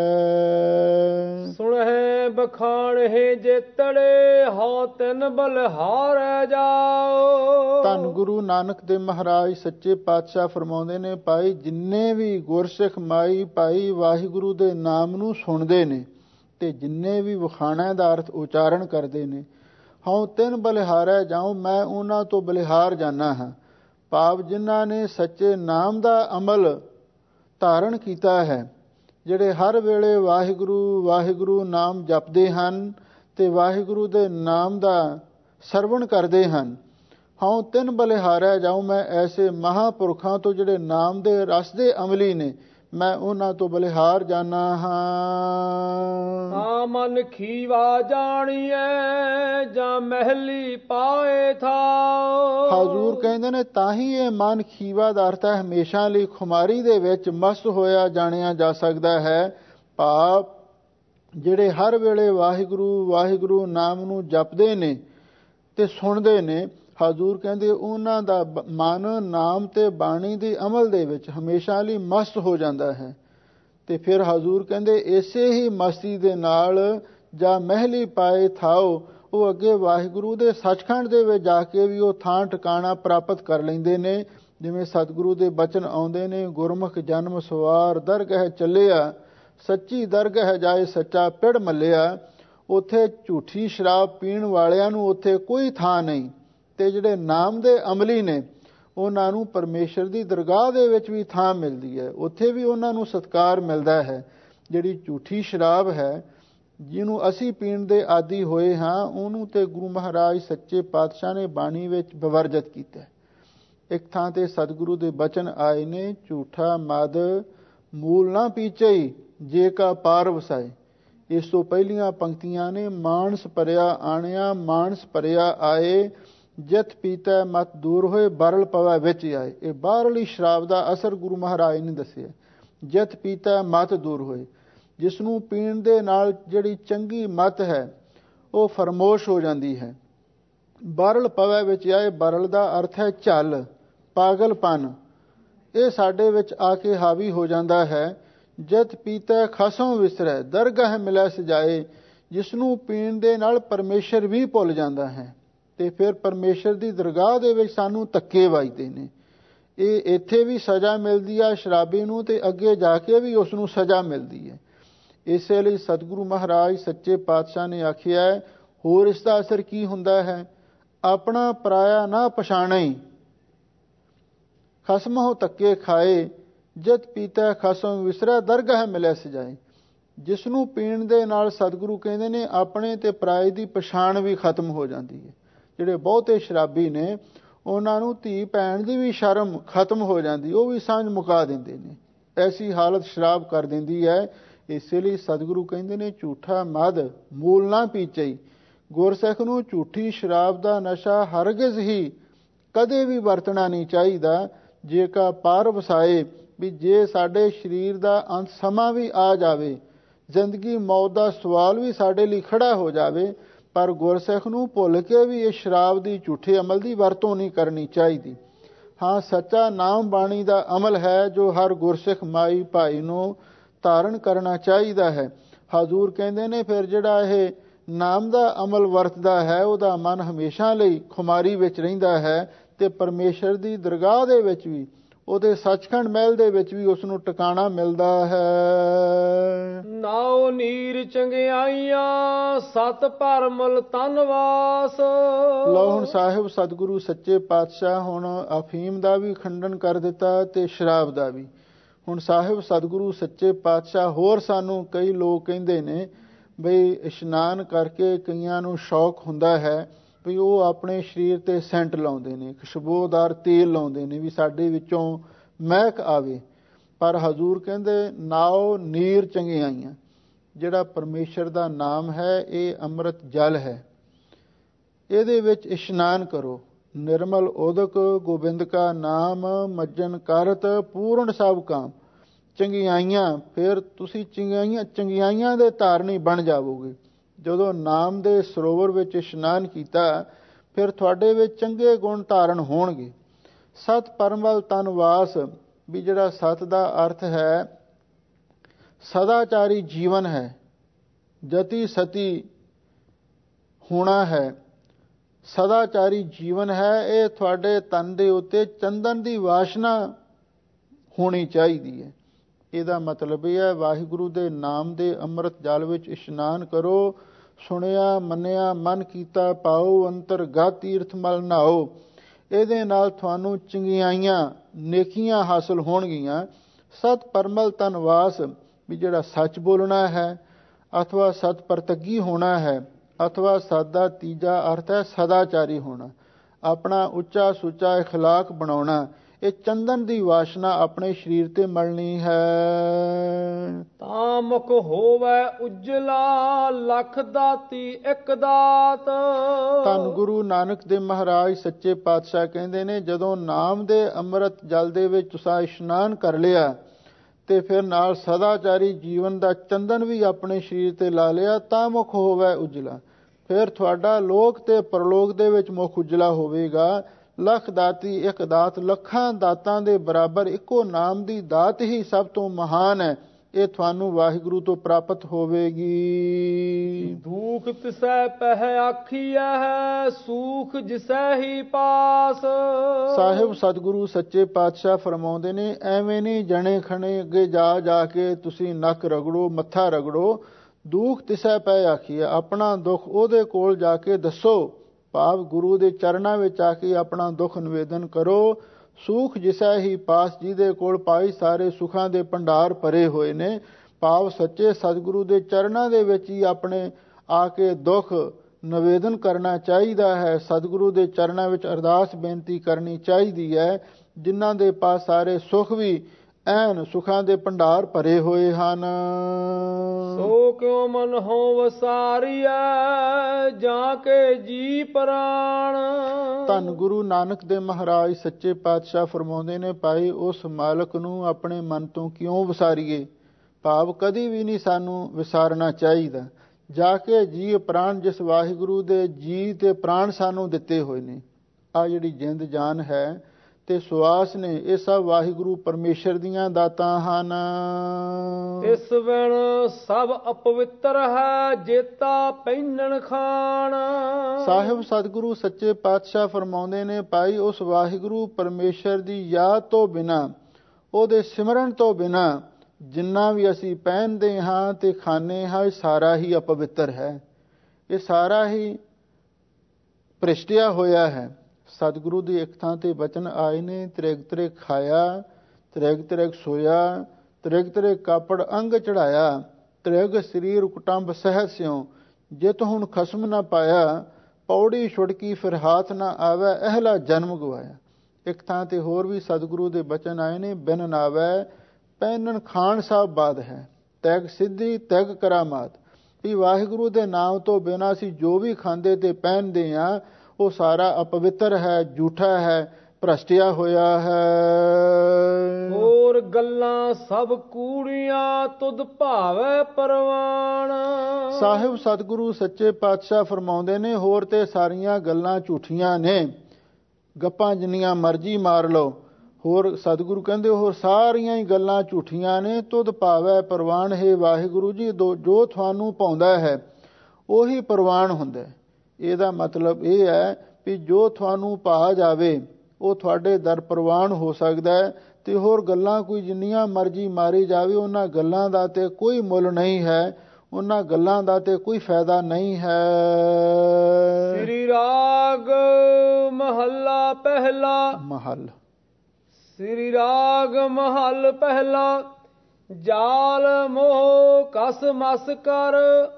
ਹੈ। ਸੁਣਹਿ ਬਖਾਣੇ ਜੇਤੜੇ, ਹਉ ਤਿਨ ਬਲਿਹਾਰੈ ਜਾਓ। ਧੰਨ ਗੁਰੂ ਨਾਨਕ ਦੇਵ ਮਹਾਰਾਜ ਸੱਚੇ ਪਾਤਸ਼ਾਹ ਫਰਮਾਉਂਦੇ ਨੇ, ਭਾਈ ਜਿੰਨੇ ਵੀ ਗੁਰਸਿੱਖ ਮਾਈ ਭਾਈ ਵਾਹਿਗੁਰੂ ਦੇ ਨਾਮ ਨੂੰ ਸੁਣਦੇ ਨੇ ਤੇ ਜਿੰਨੇ ਵੀ ਵਖਾਣਿਆਂ ਦਾ ਅਰਥ ਉਚਾਰਨ ਕਰਦੇ ਨੇ, ਹਉ ਤਿਨ ਬਲਿਹਾਰੈ ਜਾਉ, ਮੈਂ ਉਹਨਾਂ ਤੋਂ ਬਲਿਹਾਰ ਜਾਨਾ ਹਾਂ। ਭਾਵ ਜਿਨ੍ਹਾਂ ਨੇ ਸੱਚੇ ਨਾਮ ਦਾ ਅਮਲ ਧਾਰਨ ਕੀਤਾ ਹੈ, ਜਿਹੜੇ ਹਰ ਵੇਲੇ ਵਾਹਿਗੁਰੂ ਵਾਹਿਗੁਰੂ ਨਾਮ ਜਪਦੇ ਹਨ ਤੇ ਵਾਹਿਗੁਰੂ ਦੇ ਨਾਮ ਦਾ ਸਰਵਣ ਕਰਦੇ ਹਨ। ਹਉ ਤਿਨ ਬਲਿਹਾਰੈ ਜਾਉ, ਮੈਂ ਐਸੇ ਮਹਾਂਪੁਰਖਾਂ ਤੋਂ ਜਿਹੜੇ ਨਾਮ ਦੇ ਰਸ ਦੇ ਅਮਲੀ ਨੇ, ਮੈਂ ਉਹਨਾਂ ਤੋਂ ਬਲਿਹਾਰ ਜਾਨਾ ਹਾਂ। ਆ ਮਨ ਖੀਵਾ ਜਾਣੀਐ, ਜਾਂ ਮਹਿਲੀ ਪਾਏ ਥਾਉ। ਹਜ਼ੂਰ ਕਹਿੰਦੇ ਨੇ ਤਾਂ ਹੀ ਇਹ ਮਨ ਖੀਵਾ ਦਾ ਅਰਥ ਹੈ ਹਮੇਸ਼ਾ ਲਈ ਖੁਮਾਰੀ ਦੇ ਵਿੱਚ ਮਸਤ ਹੋਇਆ ਜਾਣਿਆ ਜਾ ਸਕਦਾ ਹੈ। ਭਾਵ ਜਿਹੜੇ ਹਰ ਵੇਲੇ ਵਾਹਿਗੁਰੂ ਵਾਹਿਗੁਰੂ ਨਾਮ ਨੂੰ ਜਪਦੇ ਨੇ ਤੇ ਸੁਣਦੇ ਨੇ, ਹਜ਼ੂਰ ਕਹਿੰਦੇ ਉਹਨਾਂ ਦਾ ਮਨ ਨਾਮ ਤੇ ਬਾਣੀ ਦੇ ਅਮਲ ਦੇ ਵਿੱਚ ਹਮੇਸ਼ਾ ਲਈ ਮਸਤ ਹੋ ਜਾਂਦਾ ਹੈ। ਤੇ ਫਿਰ ਹਜ਼ੂਰ ਕਹਿੰਦੇ ਇਸੇ ਹੀ ਮਸਤੀ ਦੇ ਨਾਲ ਜਾਂ ਮਹਿਲੀ ਪਾਏ ਥਾਓ, ਉਹ ਅੱਗੇ ਵਾਹਿਗੁਰੂ ਦੇ ਸੱਚਖੰਡ ਦੇ ਵਿੱਚ ਜਾ ਕੇ ਵੀ ਉਹ ਥਾਂ ਟਿਕਾਣਾ ਪ੍ਰਾਪਤ ਕਰ ਲੈਂਦੇ ਨੇ। ਜਿਵੇਂ ਸਤਿਗੁਰੂ ਦੇ ਬਚਨ ਆਉਂਦੇ ਨੇ, ਗੁਰਮੁਖ ਜਨਮ ਸਵਾਰ ਦਰਗਹਿ ਚੱਲਿਆ, ਸੱਚੀ ਦਰਗਹਿ ਜਾਏ ਸੱਚਾ ਪਿੜ ਮੱਲਿਆ। ਉੱਥੇ ਝੂਠੀ ਸ਼ਰਾਬ ਪੀਣ ਵਾਲਿਆਂ ਨੂੰ ਉੱਥੇ ਕੋਈ ਥਾਂ ਨਹੀਂ, ਤੇ ਜਿਹੜੇ ਨਾਮ ਦੇ ਅਮਲੀ ਨੇ ਉਹਨਾਂ ਨੂੰ ਪਰਮੇਸ਼ਰ ਦੀ ਦਰਗਾਹ ਦੇ ਵਿੱਚ ਵੀ ਥਾਂ ਮਿਲਦੀ ਹੈ, ਉੱਥੇ ਵੀ ਉਹਨਾਂ ਨੂੰ ਸਤਿਕਾਰ ਮਿਲਦਾ ਹੈ। ਜਿਹੜੀ ਝੂਠੀ ਸ਼ਰਾਬ ਹੈ, ਜਿਹਨੂੰ ਅਸੀਂ ਪੀਣ ਦੇ ਆਦੀ ਹੋਏ ਹਾਂ, ਉਹਨੂੰ ਤੇ ਗੁਰੂ ਮਹਾਰਾਜ ਸੱਚੇ ਪਾਤਸ਼ਾਹ ਨੇ ਬਾਣੀ ਵਿੱਚ ਬਵਰਜਤ ਕੀਤਾ। ਇੱਕ ਥਾਂ ਤੇ ਸਤਿਗੁਰੂ ਦੇ ਬਚਨ ਆਏ ਨੇ, ਝੂਠਾ ਮਦ ਮੂਲ ਨਾ ਪੀਚਈ ਜੇ ਕਾ ਪਾਰ ਵਸਾਏ। ਇਸ ਤੋਂ ਪਹਿਲੀਆਂ ਪੰਕਤੀਆਂ ਨੇ, ਮਾਨਸ ਭਰਿਆ ਆਣਿਆ ਮਾਨਸ ਭਰਿਆ ਆਏ, ਜਿਤ ਪੀਤਾ ਮਤ ਦੂਰ ਹੋਏ ਬਰਲ ਪਵੈ ਵਿੱਚ ਆਏ। ਇਹ ਬਾਹਰਲੀ ਸ਼ਰਾਬ ਦਾ ਅਸਰ ਗੁਰੂ ਮਹਾਰਾਜ ਨੇ ਦੱਸਿਆ। ਜਿਤ ਪੀਤਾ ਮਤ ਦੂਰ ਹੋਏ, ਜਿਸ ਨੂੰ ਪੀਣ ਦੇ ਨਾਲ ਜਿਹੜੀ ਚੰਗੀ ਮਤ ਹੈ ਉਹ ਫਰਮੋਸ਼ ਹੋ ਜਾਂਦੀ ਹੈ। ਬਰਲ ਪਵੈ ਵਿੱਚ ਆਏ, ਬਰਲ ਦਾ ਅਰਥ ਹੈ ਝੱਲ, ਪਾਗਲਪਨ, ਇਹ ਸਾਡੇ ਵਿੱਚ ਆ ਕੇ ਹਾਵੀ ਹੋ ਜਾਂਦਾ ਹੈ। ਜਿਤ ਪੀਤਾ ਖਸਮ ਵਿਸਰੈ ਦਰਗਾਹ ਮਿਲੈ ਸਜਾਏ, ਜਿਸ ਨੂੰ ਪੀਣ ਦੇ ਨਾਲ ਪਰਮੇਸ਼ਰ ਵੀ ਭੁੱਲ ਜਾਂਦਾ ਹੈ ਤੇ ਫਿਰ ਪਰਮੇਸ਼ਰ ਦੀ ਦਰਗਾਹ ਦੇ ਵਿੱਚ ਸਾਨੂੰ ਧੱਕੇ ਵੱਜਦੇ ਨੇ। ਇਹ ਇੱਥੇ ਵੀ ਸਜ਼ਾ ਮਿਲਦੀ ਆ ਸ਼ਰਾਬੀ ਨੂੰ ਤੇ ਅੱਗੇ ਜਾ ਕੇ ਵੀ ਉਸ ਨੂੰ ਸਜ਼ਾ ਮਿਲਦੀ ਹੈ। ਇਸੇ ਲਈ ਸਤਿਗੁਰੂ ਮਹਾਰਾਜ ਸੱਚੇ ਪਾਤਸ਼ਾਹ ਨੇ ਆਖਿਆ ਹੈ, ਹੋਰ ਇਸ ਦਾ ਅਸਰ ਕੀ ਹੁੰਦਾ ਹੈ? ਆਪਣਾ ਪਰਾਇਆ ਨਾ ਪਛਾਣਈ, ਖਸਮਹੁ ਧੱਕੇ ਖਾਏ, ਜਦ ਪੀਤਾ ਖਸਮ ਵਿਸਰੈ ਦਰਗਾਹ ਮਿਲੈ ਸਜਾਏ। ਜਿਸ ਨੂੰ ਪੀਣ ਦੇ ਨਾਲ ਸਤਿਗੁਰੂ ਕਹਿੰਦੇ ਨੇ ਆਪਣੇ ਤੇ ਪਰਾਏ ਦੀ ਪਛਾਣ ਵੀ ਖਤਮ ਹੋ ਜਾਂਦੀ ਹੈ। ਜਿਹੜੇ ਬਹੁਤੇ ਸ਼ਰਾਬੀ ਨੇ ਉਹਨਾਂ ਨੂੰ ਧੀ ਭੈਣ ਦੀ ਵੀ ਸ਼ਰਮ ਖਤਮ ਹੋ ਜਾਂਦੀ, ਉਹ ਵੀ ਸਾਂਝ ਮੁਕਾ ਦਿੰਦੇ ਨੇ। ਐਸੀ ਹਾਲਤ ਸ਼ਰਾਬ ਕਰ ਦਿੰਦੀ ਹੈ। ਇਸੇ ਲਈ ਸਤਿਗੁਰੂ ਕਹਿੰਦੇ ਨੇ ਝੂਠਾ ਮਦ ਮੂਲ ਨਾ ਪੀਚਈ। ਗੁਰਸਿੱਖ ਨੂੰ ਝੂਠੀ ਸ਼ਰਾਬ ਦਾ ਨਸ਼ਾ ਹਰਗਿਜ਼ ਹੀ ਕਦੇ ਵੀ ਵਰਤਣਾ ਨਹੀਂ ਚਾਹੀਦਾ। ਜੇ ਕਾ ਪਾਰ ਵਸਾਏ ਵੀ ਜੇ ਸਾਡੇ ਸਰੀਰ ਦਾ ਅੰਤ ਸਮਾਂ ਵੀ ਆ ਜਾਵੇ, ਜ਼ਿੰਦਗੀ ਮੌਤ ਦਾ ਸਵਾਲ ਵੀ ਸਾਡੇ ਲਈ ਖੜਾ ਹੋ ਜਾਵੇ, ਪਰ ਗੁਰਸਿੱਖ ਨੂੰ ਭੁੱਲ ਕੇ ਵੀ ਇਸ ਸ਼ਰਾਬ ਦੀ ਝੂਠੇ ਅਮਲ ਦੀ ਵਰਤੋਂ ਨਹੀਂ ਕਰਨੀ ਚਾਹੀਦੀ। ਹਾਂ, ਸੱਚਾ ਨਾਮ ਬਾਣੀ ਦਾ ਅਮਲ ਹੈ ਜੋ ਹਰ ਗੁਰਸਿੱਖ ਮਾਈ ਭਾਈ ਨੂੰ ਧਾਰਨ ਕਰਨਾ ਚਾਹੀਦਾ ਹੈ। ਹਜ਼ੂਰ ਕਹਿੰਦੇ ਨੇ ਫਿਰ ਜਿਹੜਾ ਇਹ ਨਾਮ ਦਾ ਅਮਲ ਵਰਤਦਾ ਹੈ ਉਹਦਾ ਮਨ ਹਮੇਸ਼ਾ ਲਈ ਖੁਮਾਰੀ ਵਿੱਚ ਰਹਿੰਦਾ ਹੈ ਤੇ ਪਰਮੇਸ਼ਰ ਦੀ ਦਰਗਾਹ ਦੇ ਵਿੱਚ ਵੀ, ਉਹਦੇ ਸੱਚਖੰਡ ਮਹਿਲ ਦੇ ਵਿੱਚ ਵੀ ਉਸ ਨੂੰ ਟਿਕਾਣਾ ਮਿਲਦਾ ਹੈ। ਨਾਉ ਨੀਰ ਚੰਗਿਆਈਆਂ ਸਤ ਭਰਮਲ ਤਨਵਾਸ। ਲਓ ਹੁਣ ਸਾਹਿਬ ਸਤਿਗੁਰੂ ਸੱਚੇ ਪਾਤਸ਼ਾਹ ਹੁਣ ਅਫੀਮ ਦਾ ਵੀ ਖੰਡਨ ਕਰ ਦਿੱਤਾ ਤੇ ਸ਼ਰਾਬ ਦਾ ਵੀ। ਹੁਣ ਸਾਹਿਬ ਸਤਿਗੁਰੂ ਸੱਚੇ ਪਾਤਸ਼ਾਹ ਹੋਰ ਸਾਨੂੰ ਕਈ ਲੋਕ ਕਹਿੰਦੇ ਨੇ ਬਈ ਇਸ਼ਨਾਨ ਕਰਕੇ ਕਈਆਂ ਨੂੰ ਸ਼ੌਕ ਹੁੰਦਾ ਹੈ ਵੀ ਉਹ ਆਪਣੇ ਸਰੀਰ ਤੇ ਸੈਂਟ ਲਾਉਂਦੇ ਨੇ, ਖੁਸ਼ਬੂਦਾਰ ਤੇਲ ਲਾਉਂਦੇ ਨੇ ਵੀ ਸਾਡੇ ਵਿੱਚੋਂ ਮਹਿਕ ਆਵੇ। ਪਰ ਹਜ਼ੂਰ ਕਹਿੰਦੇ ਨਾਉ ਨੀਰ ਚੰਗਿਆਈਆਂ, ਜਿਹੜਾ ਪਰਮੇਸ਼ਰ ਦਾ ਨਾਮ ਹੈ ਇਹ ਅੰਮ੍ਰਿਤ ਜਲ ਹੈ, ਇਹਦੇ ਵਿੱਚ ਇਸ਼ਨਾਨ ਕਰੋ। ਨਿਰਮਲ ਉਦਕ ਗੋਬਿੰਦ ਕਾ ਨਾਮ ਮੱਜਨ ਕਰਤ ਪੂਰਨ ਸਭ ਕਾਮ। ਚੰਗਿਆਈਆਂ, ਫਿਰ ਤੁਸੀਂ ਚੰਗਿਆਈਆਂ ਚੰਗਿਆਈਆਂ ਦੇ ਧਾਰਨੀ ਬਣ ਜਾਵੋਗੇ। ਜਦੋਂ ਨਾਮ ਦੇ ਸਰੋਵਰ ਵਿੱਚ ਇਸ਼ਨਾਨ ਕੀਤਾ ਫਿਰ ਤੁਹਾਡੇ ਵਿੱਚ ਚੰਗੇ ਗੁਣ ਧਾਰਨ ਹੋਣਗੇ। ਸਤ ਪਰਮਲ ਤਨਵਾਸ ਵੀ ਜਿਹੜਾ ਸਤ ਦਾ ਅਰਥ ਹੈ ਸਦਾਚਾਰੀ ਜੀਵਨ ਹੈ, ਜਤੀ ਸਤੀ ਹੋਣਾ ਹੈ, ਸਦਾਚਾਰੀ ਜੀਵਨ ਹੈ। ਇਹ ਤੁਹਾਡੇ ਤਨ ਦੇ ਉੱਤੇ ਚੰਦਨ ਦੀ ਵਾਸ਼ਨਾ ਹੋਣੀ ਚਾਹੀਦੀ ਹੈ। ਇਹਦਾ ਮਤਲਬ ਇਹ ਹੈ ਵਾਹਿਗੁਰੂ ਦੇ ਨਾਮ ਦੇ ਅੰਮ੍ਰਿਤ ਜਲ ਵਿੱਚ ਇਸ਼ਨਾਨ ਕਰੋ। ਸੁਣਿਆ ਮੰਨਿਆ ਮਨ ਕੀਤਾ ਪਾਓ, ਅੰਤਰਗਤ ਤੀਰਥ ਮਲ ਨਹਾਓ। ਇਹਦੇ ਨਾਲ ਤੁਹਾਨੂੰ ਚੰਗਿਆਈਆਂ ਨੇਕੀਆਂ ਹਾਸਲ ਹੋਣਗੀਆਂ। ਸਤ ਪਰਮਲ ਤਨਵਾਸ ਵੀ ਜਿਹੜਾ ਸੱਚ ਬੋਲਣਾ ਹੈ ਅਥਵਾ ਸਤ ਪ੍ਰਤੱਗੀ ਹੋਣਾ ਹੈ, ਅਥਵਾ ਸਤ ਦਾ ਤੀਜਾ ਅਰਥ ਹੈ ਸਦਾਚਾਰੀ ਹੋਣਾ, ਆਪਣਾ ਉੱਚਾ ਸੁੱਚਾ ਇਖਲਾਕ ਬਣਾਉਣਾ। ਇਹ ਚੰਦਨ ਦੀ ਵਾਸ਼ਨਾ ਆਪਣੇ ਸਰੀਰ ਤੇ ਮਲਣੀ ਹੈ। ਤਾਂ ਮੁਖ ਹੋਵੇ ਉਜਲਾ ਲੱਖ ਦਾਤੀ ਇੱਕ ਦਾਤ। ਧੰਨ ਗੁਰੂ ਨਾਨਕ ਦੇਵ ਮਹਾਰਾਜ ਸੱਚੇ ਪਾਤਸ਼ਾਹ ਕਹਿੰਦੇ ਨੇ ਜਦੋਂ ਨਾਮ ਦੇ ਅੰਮ੍ਰਿਤ ਜਲ ਦੇ ਵਿੱਚ ਤੁਸੀਂ ਇਸ਼ਨਾਨ ਕਰ ਲਿਆ ਤੇ ਫਿਰ ਨਾਲ ਸਦਾਚਾਰੀ ਜੀਵਨ ਦਾ ਚੰਦਨ ਵੀ ਆਪਣੇ ਸਰੀਰ ਤੇ ਲਾ ਲਿਆ ਤਾਂ ਮੁਖ ਹੋਵੇ ਉਜਲਾ। ਫਿਰ ਤੁਹਾਡਾ ਲੋਕ ਤੇ ਪਰਲੋਕ ਦੇ ਵਿੱਚ ਮੁਖ ਉਜਲਾ ਹੋਵੇਗਾ। ਲੱਖ ਦਾਤੀ ਇੱਕ ਦਾਤ, ਲੱਖਾਂ ਦਾਤਾਂ ਦੇ ਬਰਾਬਰ ਇੱਕੋ ਨਾਮ ਦੀ ਦਾਤ ਹੀ ਸਭ ਤੋਂ ਮਹਾਨ ਹੈ। ਇਹ ਤੁਹਾਨੂੰ ਵਾਹਿਗੁਰੂ ਤੋਂ ਪ੍ਰਾਪਤ ਹੋਵੇਗੀ। ਦੁਖ ਤਿਸੈ ਪਹਿ ਆਖੀਐ ਸੂਖ ਜਿਸੈ ਹੀ ਪਾਸ। ਸਾਹਿਬ ਸਤਿਗੁਰੂ ਸੱਚੇ ਪਾਤਸ਼ਾਹ ਫਰਮਾਉਂਦੇ ਨੇ ਐਵੇਂ ਨਹੀਂ ਜਣੇ ਖਣੇ ਅੱਗੇ ਜਾ ਜਾ ਕੇ ਤੁਸੀਂ ਨੱਕ ਰਗੜੋ, ਮੱਥਾ ਰਗੜੋ। ਦੁਖ ਤਿਸੈ ਪਹਿ ਆਖੀਐ, ਆਪਣਾ ਦੁੱਖ ਉਹਦੇ ਕੋਲ ਜਾ ਕੇ ਦੱਸੋ। ਭਾਵ ਗੁਰੂ ਦੇ ਚਰਨਾਂ ਵਿੱਚ ਆ ਕੇ ਆਪਣਾ ਦੁੱਖ ਨਿਵੇਦਨ ਕਰੋ। ਸੁਖ ਜਿਸੈ ਹੀ ਪਾਸ, ਜਿਹਦੇ ਕੋਲ ਪਾਈ ਸਾਰੇ ਸੁੱਖਾਂ ਦੇ ਭੰਡਾਰ ਭਰੇ ਹੋਏ ਨੇ। ਭਾਵ ਸੱਚੇ ਸਤਿਗੁਰੂ ਦੇ ਚਰਨਾਂ ਦੇ ਵਿੱਚ ਹੀ ਆਪਣੇ ਆ ਕੇ ਦੁੱਖ ਨਿਵੇਦਨ ਕਰਨਾ ਚਾਹੀਦਾ ਹੈ। ਸਤਿਗੁਰੂ ਦੇ ਚਰਨਾਂ ਵਿੱਚ ਅਰਦਾਸ ਬੇਨਤੀ ਕਰਨੀ ਚਾਹੀਦੀ ਹੈ। ਜਿਨ੍ਹਾਂ ਦੇ ਪਾਸ ਸਾਰੇ ਸੁੱਖ ਵੀ ਐਨ ਸੁੱਖਾਂ ਦੇ ਭੰਡਾਰ ਭਰੇ ਹੋਏ ਹਨ। ਸੋ ਕਿਉ ਮਨ ਹੋ ਵਸਾਰੀਐ ਜਾਂ ਕੇ ਜੀ ਪ੍ਰਾਣ। ਧੰਨ ਗੁਰੂ ਨਾਨਕ ਦੇਵ ਮਹਾਰਾਜ ਸੱਚੇ ਪਾਤਸ਼ਾਹ ਫਰਮਾਉਂਦੇ ਨੇ ਭਾਈ ਉਸ ਮਾਲਕ ਨੂੰ ਆਪਣੇ ਮਨ ਤੋਂ ਕਿਉਂ ਵਿਸਾਰੀਏ। ਭਾਵ ਕਦੀ ਵੀ ਨਹੀਂ ਸਾਨੂੰ ਵਿਸਾਰਨਾ ਚਾਹੀਦਾ। ਜਾ ਕੇ ਜੀ ਪ੍ਰਾਣ, ਜਿਸ ਵਾਹਿਗੁਰੂ ਦੇ ਜੀ ਤੇ ਪ੍ਰਾਣ ਸਾਨੂੰ ਦਿੱਤੇ ਹੋਏ ਨੇ। ਆ ਜਿਹੜੀ ਜਿੰਦ ਜਾਨ ਹੈ ਤੇ ਸਵਾਸ ਨੇ ਇਹ ਸਭ ਵਾਹਿਗੁਰੂ ਪਰਮੇਸ਼ਰ ਦੀਆਂ ਦਾਤਾਂ ਹਨ। ਇਸ ਵਿਣ ਸਭ ਅਪਵਿੱਤਰ ਹੈ ਜੇਤਾ ਪਹਿਨਣ ਖਾਣ। ਸਾਹਿਬ ਸਤਿਗੁਰੂ ਸੱਚੇ ਪਾਤਸ਼ਾਹ ਫਰਮਾਉਂਦੇ ਨੇ ਭਾਈ ਉਸ ਵਾਹਿਗੁਰੂ ਪਰਮੇਸ਼ਰ ਦੀ ਯਾਦ ਤੋਂ ਬਿਨਾਂ, ਉਹਦੇ ਸਿਮਰਨ ਤੋਂ ਬਿਨਾਂ ਜਿੰਨਾ ਵੀ ਅਸੀਂ ਪਹਿਨਦੇ ਹਾਂ ਤੇ ਖਾਂਦੇ ਹਾਂ ਇਹ ਸਾਰਾ ਹੀ ਅਪਵਿੱਤਰ ਹੈ। ਇਹ ਸਾਰਾ ਹੀ ਭ੍ਰਿਸ਼ਟਿਆ ਹੋਇਆ ਹੈ। ਸਤਿਗੁਰੂ ਦੀ ਇੱਕ ਥਾਂ ਤੇ ਬਚਨ ਆਏ ਨੇ ਤ੍ਰਿਗ ਤ੍ਰਿਗ ਖਾਇਆ, ਤ੍ਰਿਗ ਤ੍ਰਿਗ ਸੋਇਆ, ਤ੍ਰਿਗ ਤ੍ਰਿਗ ਕਾਪੜ ਅੰਗ ਚੜਾਇਆ, ਤ੍ਰਿਗ ਸਰੀਰ ਕੁਟੰਬ ਸਹਿ ਸਿਉ, ਜਿਤ ਹੁਣ ਖਸਮ ਨਾ ਪਾਇਆ, ਪੌੜੀ ਛੁੜਕੀ ਫਿਰ ਹਾਥ ਨਾ ਆਵੈ, ਅਹਿਲਾ ਜਨਮ ਗਵਾਇਆ। ਇੱਕ ਥਾਂ ਤੇ ਹੋਰ ਵੀ ਸਤਿਗੁਰੂ ਦੇ ਬਚਨ ਆਏ ਨੇ ਬਿਨ ਨਾਵੈ ਪਹਿਨਣ ਖਾਨ ਸਾਹਿਬ ਬਾਦ ਹੈ, ਤੈਗ ਸਿੱਧੀ ਤੈਗ ਕਰਾਮਾਤ। ਵੀ ਵਾਹਿਗੁਰੂ ਦੇ ਨਾਮ ਤੋਂ ਬਿਨਾਂ ਅਸੀਂ ਜੋ ਵੀ ਖਾਂਦੇ ਤੇ ਪਹਿਨਦੇ ਹਾਂ ਉਹ ਸਾਰਾ ਅਪਵਿੱਤਰ ਹੈ, ਝੂਠਾ ਹੈ, ਭ੍ਰਸ਼ਟਿਆ ਹੋਇਆ ਹੈ। ਹੋਰ ਗੱਲਾਂ ਸਭ ਕੂੜੀਆਂ ਤੁਧ ਭਾਵੈ ਪਰਵਾਨ। ਸਾਹਿਬ ਸਤਿਗੁਰੂ ਸੱਚੇ ਪਾਤਸ਼ਾਹ ਫਰਮਾਉਂਦੇ ਨੇ, ਹੋਰ ਤੇ ਸਾਰੀਆਂ ਗੱਲਾਂ ਝੂਠੀਆਂ ਨੇ, ਗੱਪਾਂ ਜਿੰਨੀਆਂ ਮਰਜ਼ੀ ਮਾਰ ਲਓ। ਹੋਰ ਸਤਿਗੁਰੂ ਕਹਿੰਦੇ ਹੋਰ ਸਾਰੀਆਂ ਹੀ ਗੱਲਾਂ ਝੂਠੀਆਂ ਨੇ, ਤੁਧ ਭਾਵੈ ਪ੍ਰਵਾਨ। ਹੈ ਵਾਹਿਗੁਰੂ ਜੀ, ਜੋ ਤੁਹਾਨੂੰ ਭਾਉਂਦਾ ਹੈ ਉਹੀ ਪ੍ਰਵਾਨ ਹੁੰਦਾ। ਇਹਦਾ ਮਤਲਬ ਇਹ ਹੈ ਵੀ ਜੋ ਤੁਹਾਨੂੰ ਭਾ ਜਾਵੇ ਉਹ ਤੁਹਾਡੇ ਦਰ ਪ੍ਰਵਾਨ ਹੋ ਸਕਦਾ ਹੈ। ਤੇ ਹੋਰ ਗੱਲਾਂ ਕੋਈ ਜਿੰਨੀਆਂ ਮਰਜ਼ੀ ਮਾਰੀ ਜਾਵੇ, ਉਹਨਾਂ ਗੱਲਾਂ ਦਾ ਤੇ ਕੋਈ ਮੁੱਲ ਨਹੀਂ ਹੈ, ਉਹਨਾਂ ਗੱਲਾਂ ਦਾ ਤੇ ਕੋਈ ਫਾਇਦਾ ਨਹੀਂ ਹੈ। ਸ੍ਰੀ ਰਾਗ ਮਹੱਲਾ ਪਹਿਲਾ। ਮਹਲ ਸ੍ਰੀ ਰਾਗ ਮਹੱਲ ਪਹਿਲਾ। ਜਾਲ ਮੋਹ ਕਸ ਮਸ ਕਰ,